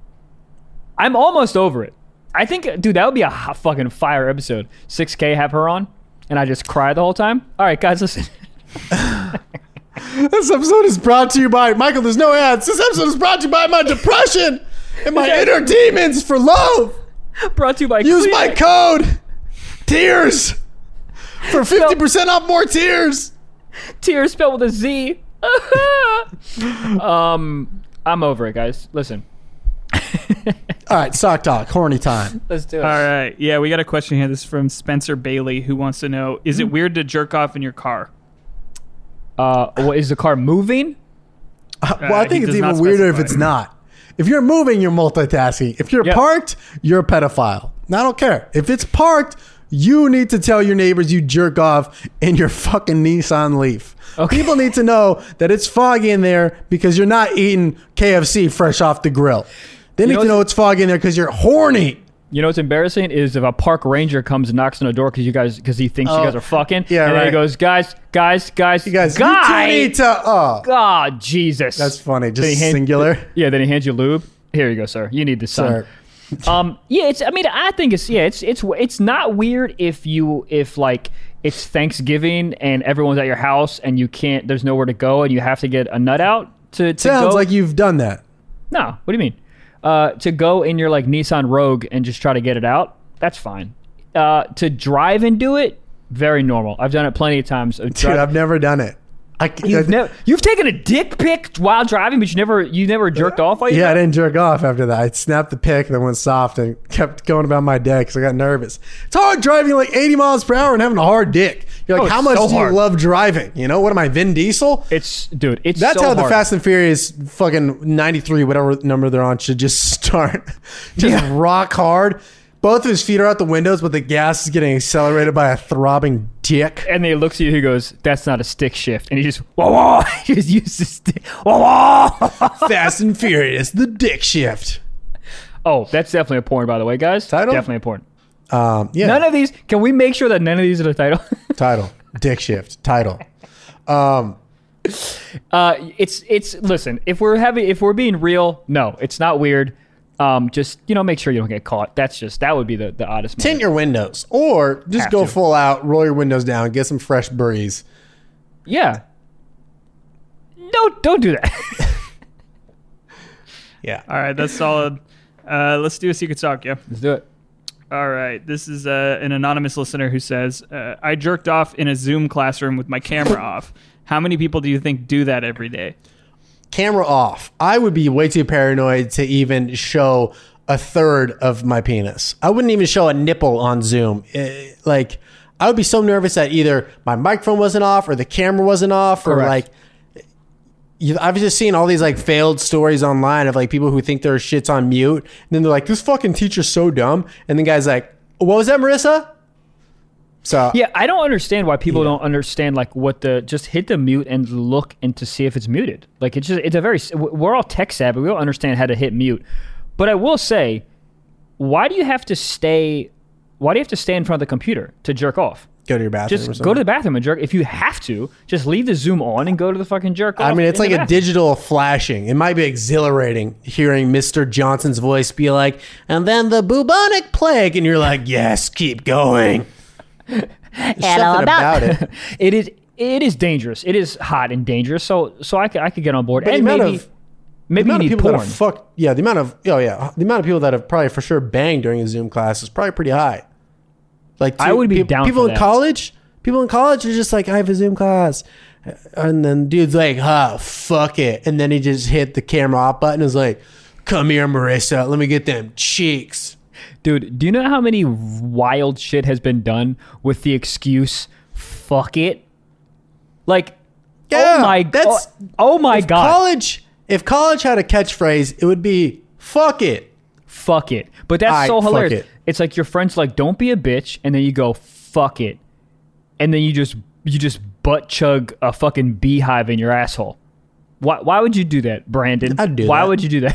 I'm almost over it. I think, dude, that would be a hot fucking fire episode. six K, have her on, and I just cry the whole time. All right, guys, listen. This episode is brought to you by Michael. There's no ads. This episode is brought to you by my depression and my Okay. inner demons for love. Brought to you by Use my Kleenex. code tears for fifty percent off more tears. Tears spelled with a Z. um, I'm over it, guys. Listen. All right, sock talk, horny time. Let's do it. All right. Yeah, we got a question here. This is from Spencer Bailey, who wants to know: is it weird to jerk off in your car? Uh, what, is the car moving? Uh, well, I he think it's does even not weirder if specify. it's not. If you're moving, you're multitasking. If you're Yep. parked, you're a pedophile. I don't care. If it's parked, you need to tell your neighbors you jerk off in your fucking Nissan Leaf. Okay. People need to know that it's foggy in there because you're not eating K F C fresh off the grill. They need know to know what's- it's foggy in there because you're horny. You know what's embarrassing is if a park ranger comes and knocks on the door because you guys because he thinks Oh, you guys are fucking. yeah, and then he right. goes, guys, guys, guys, You guys, guy. you two need to. Oh, God, Jesus. that's funny. Then Just he hand- singular. Yeah, then he hands you lube. Here you go, sir. You need this, son. Sir. Um, yeah, it's. I mean, I think it's. Yeah, it's. It's. It's not weird if you if like it's Thanksgiving and everyone's at your house and you can't. There's nowhere to go and you have to get a nut out to. to Sounds go. like you've done that. No, what do you mean? Uh, to go in your like Nissan Rogue and just try to get it out, that's fine. Uh, to drive and do it, very normal. I've done it plenty of times. Of Dude, dri- I've never done it. I, you've I- never you've taken a dick pic while driving, but you never you never jerked off while you Yeah, I didn't jerk off after that. I snapped the pic, then went soft and kept going about my day because I got nervous. It's hard driving like eighty miles per hour and having a hard dick. You're like, Oh, how it's much so do hard. you love driving? You know, what am I, Vin Diesel? It's dude. It's That's so how the hard. Fast and Furious fucking ninety-three, whatever number they're on, should just start. Just Yeah. rock hard. Both of his feet are out the windows, but the gas is getting accelerated by a throbbing dick. And then he looks at you. He goes, "That's not a stick shift." And he just whoa whoa. He just uses stick. Whoa whoa. Fast and Furious, the dick shift. Oh, that's definitely a porn, by the way, guys. Title? Definitely a porn. Um, yeah, None of these. Can we make sure that none of these are the title? title, dick shift, title. Um, Uh, it's it's listen. If we're having, if we're being real, no, it's not weird. Um, just you know, make sure you don't get caught. That's just that would be the, the oddest. tint moment. your windows, or just Have go to. full out, roll your windows down, get some fresh breeze. Yeah. Don't don't do that. Yeah. All right, that's solid. Uh, let's do a secret talk, yeah. Let's do it. All right, this is uh, an anonymous listener who says, uh, I jerked off in a Zoom classroom with my camera off. How many people do you think do that every day? Camera off. I would be way too paranoid to even show a third of my penis. I wouldn't even show a nipple on Zoom. Eh, like, I would be so nervous that either my microphone wasn't off or the camera wasn't off, or Correct. like, you, I've just seen all these like failed stories online of like people who think their shit's on mute, and then they're like, "This fucking teacher's so dumb," and the guy's like, "What was that, Marissa?" So Yeah, I don't understand why people don't understand like what the just hit the mute and look and to see if it's muted. Like it's just it's a very we're all tech savvy. We all understand how to hit mute. But I will say, why do you have to stay? Why do you have to stay in front of the computer to jerk off? go to your bathroom. or Just something. go to the bathroom and jerk. If you have to, just leave the Zoom on and go to the fucking jerk off. I mean, it's in like the a bathroom. digital flashing. It might be exhilarating hearing Mister Johnson's voice be like, "And then the bubonic plague," and you're like, "Yes, keep going." There's something about it. It is it is dangerous. It is hot and dangerous. So so I could I could get on board. But the and amount maybe of- maybe The you amount of need people porn. that have fucked, yeah, the amount of, oh yeah, the amount of people that have probably for sure banged during a Zoom class is probably pretty high. Like, I two- would be peop- down People for in that. college, people in college are just like, "I have a Zoom class," and then dude's like, "Huh, fuck it," and then he just hit the camera off button and was like, "Come here, Marissa, let me get them cheeks." Dude, do you know how many wild shit has been done with the excuse "fuck it"? Like, Yeah, oh my, that's- oh, oh my if god, College, if college had a catchphrase, it would be "fuck it." fuck it. But that's Aight, so fuck hilarious. it. It's like your friends like, don't be a bitch, and then you go fuck it, and then you just you just butt chug a fucking beehive in your asshole. Why? Why would you do that, Brandon? I'd do Why that. would you do that?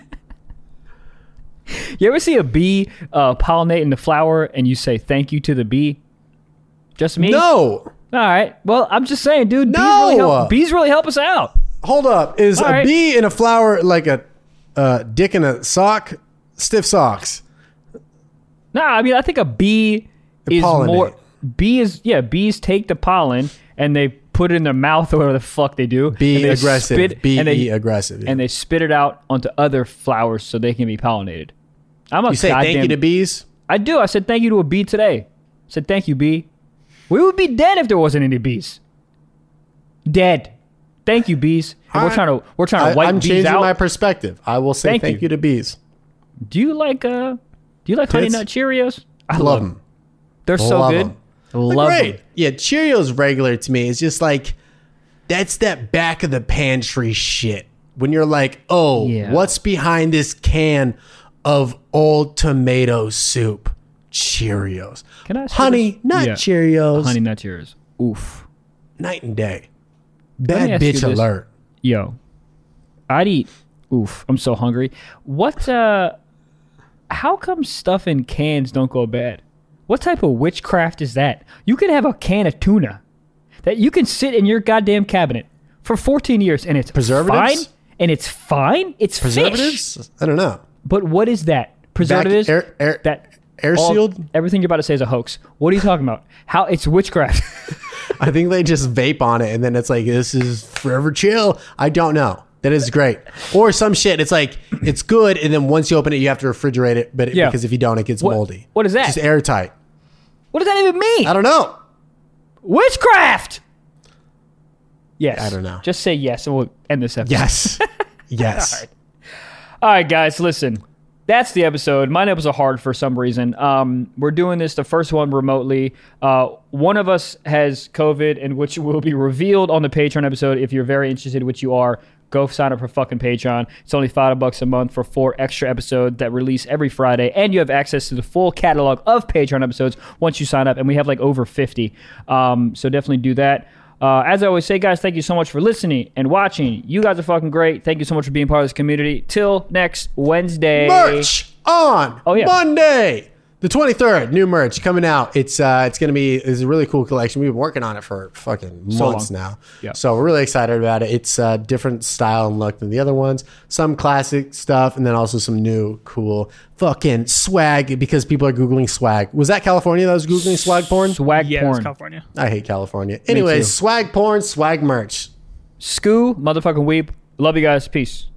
You ever see a bee uh, pollinating the flower and you say thank you to the bee? Just me? No, All right. Well, I'm just saying, dude. Bees No. really help. Bees really help us out. hold up. Is All a right. bee in a flower like a uh, dick in a sock? Stiff socks. Nah, I mean, I think a bee They is pollinate. more. Bee is yeah. Bees take the pollen and they put it in their mouth or whatever the fuck they do. Be and they aggressive. spit- Be and they, aggressive. yeah. and they spit it out onto other flowers so they can be pollinated. I'm a you say goddamn, thank you to bees? I do. I said thank you to a bee today. I said thank you, bee. We would be dead if there wasn't any bees. Dead. Thank you, bees. And we're I- trying to we're trying to I, wipe I'm bees changing out. my perspective. I will say Thank thank, you. you. to bees. Do you like uh? Do you like Honey Pits? Nut Cheerios? I Love them. They're so Love good. 'em. They're Love great. them. Yeah, Cheerios regular to me is just like that's that back of the pantry shit. When you're like, oh, Yeah. what's behind this can of old tomato soup? Cheerios. Can I ask you Honey this? Nut Yeah. Cheerios. Honey Nut Cheerios. Oof. Night and day. me Bad ask you bitch this. alert. Yo, I'd eat. Oof. I'm so hungry. What? uh How come stuff in cans don't go bad? What type of witchcraft is that? You could have a can of tuna that you can sit in your goddamn cabinet for fourteen years and it's Preservatives? fine. And it's fine. It's Preservatives? fish. I don't know. But what is that? Preservatives? Vac- air- air- that air all- sealed? Everything you're about to say is a hoax. What are you talking about? How it's witchcraft? I think they just vape on it and then it's like, this is forever chill. I don't know. That is great. Or some shit. It's like, it's good. And then once you open it, you have to refrigerate it. But Yeah. because if you don't, it gets What- moldy. what is that? Just airtight. What does that even mean? I don't know. Witchcraft. Yes. I don't know. Just say yes, and we'll end this episode. Yes. Yes. All right, guys, listen. That's the episode. Mine was hard for some reason. Um, we're doing this, the first one remotely. Uh, one of us has COVID, and which will be revealed on the Patreon episode. If you're very interested, which you are, go sign up for fucking Patreon. It's only five bucks a month for four extra episodes that release every Friday, and you have access to the full catalog of Patreon episodes once you sign up, and we have like over fifty. Um, so definitely do that. Uh, as I always say, guys, thank you so much for listening and watching. You guys are fucking great. Thank you so much for being part of this community. Till next Wednesday. Merch on Oh, yeah. Monday, the twenty-third. New merch coming out. It's uh, it's gonna be it's a really cool collection. We've been working on it for fucking So months long. now. Yeah. So we're really excited about it. It's a different style and look than the other ones. Some classic stuff, and then also some new cool fucking swag because people are googling swag. Was that California that was googling swag porn? Swag Yeah, it was porn. California. I hate California. too. Anyways, swag porn, swag merch. Scoo, motherfucking weep. Love you guys. Peace.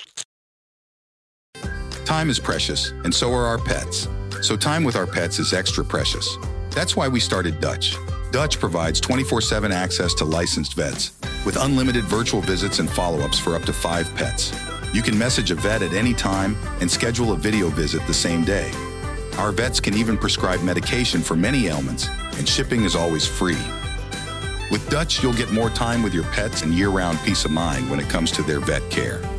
Time is precious, and so are our pets. So time with our pets is extra precious. That's why we started Dutch. Dutch provides twenty-four seven access to licensed vets with unlimited virtual visits and follow-ups for up to five pets. You can message a vet at any time and schedule a video visit the same day. Our vets can even prescribe medication for many ailments, and shipping is always free. With Dutch, you'll get more time with your pets and year-round peace of mind when it comes to their vet care.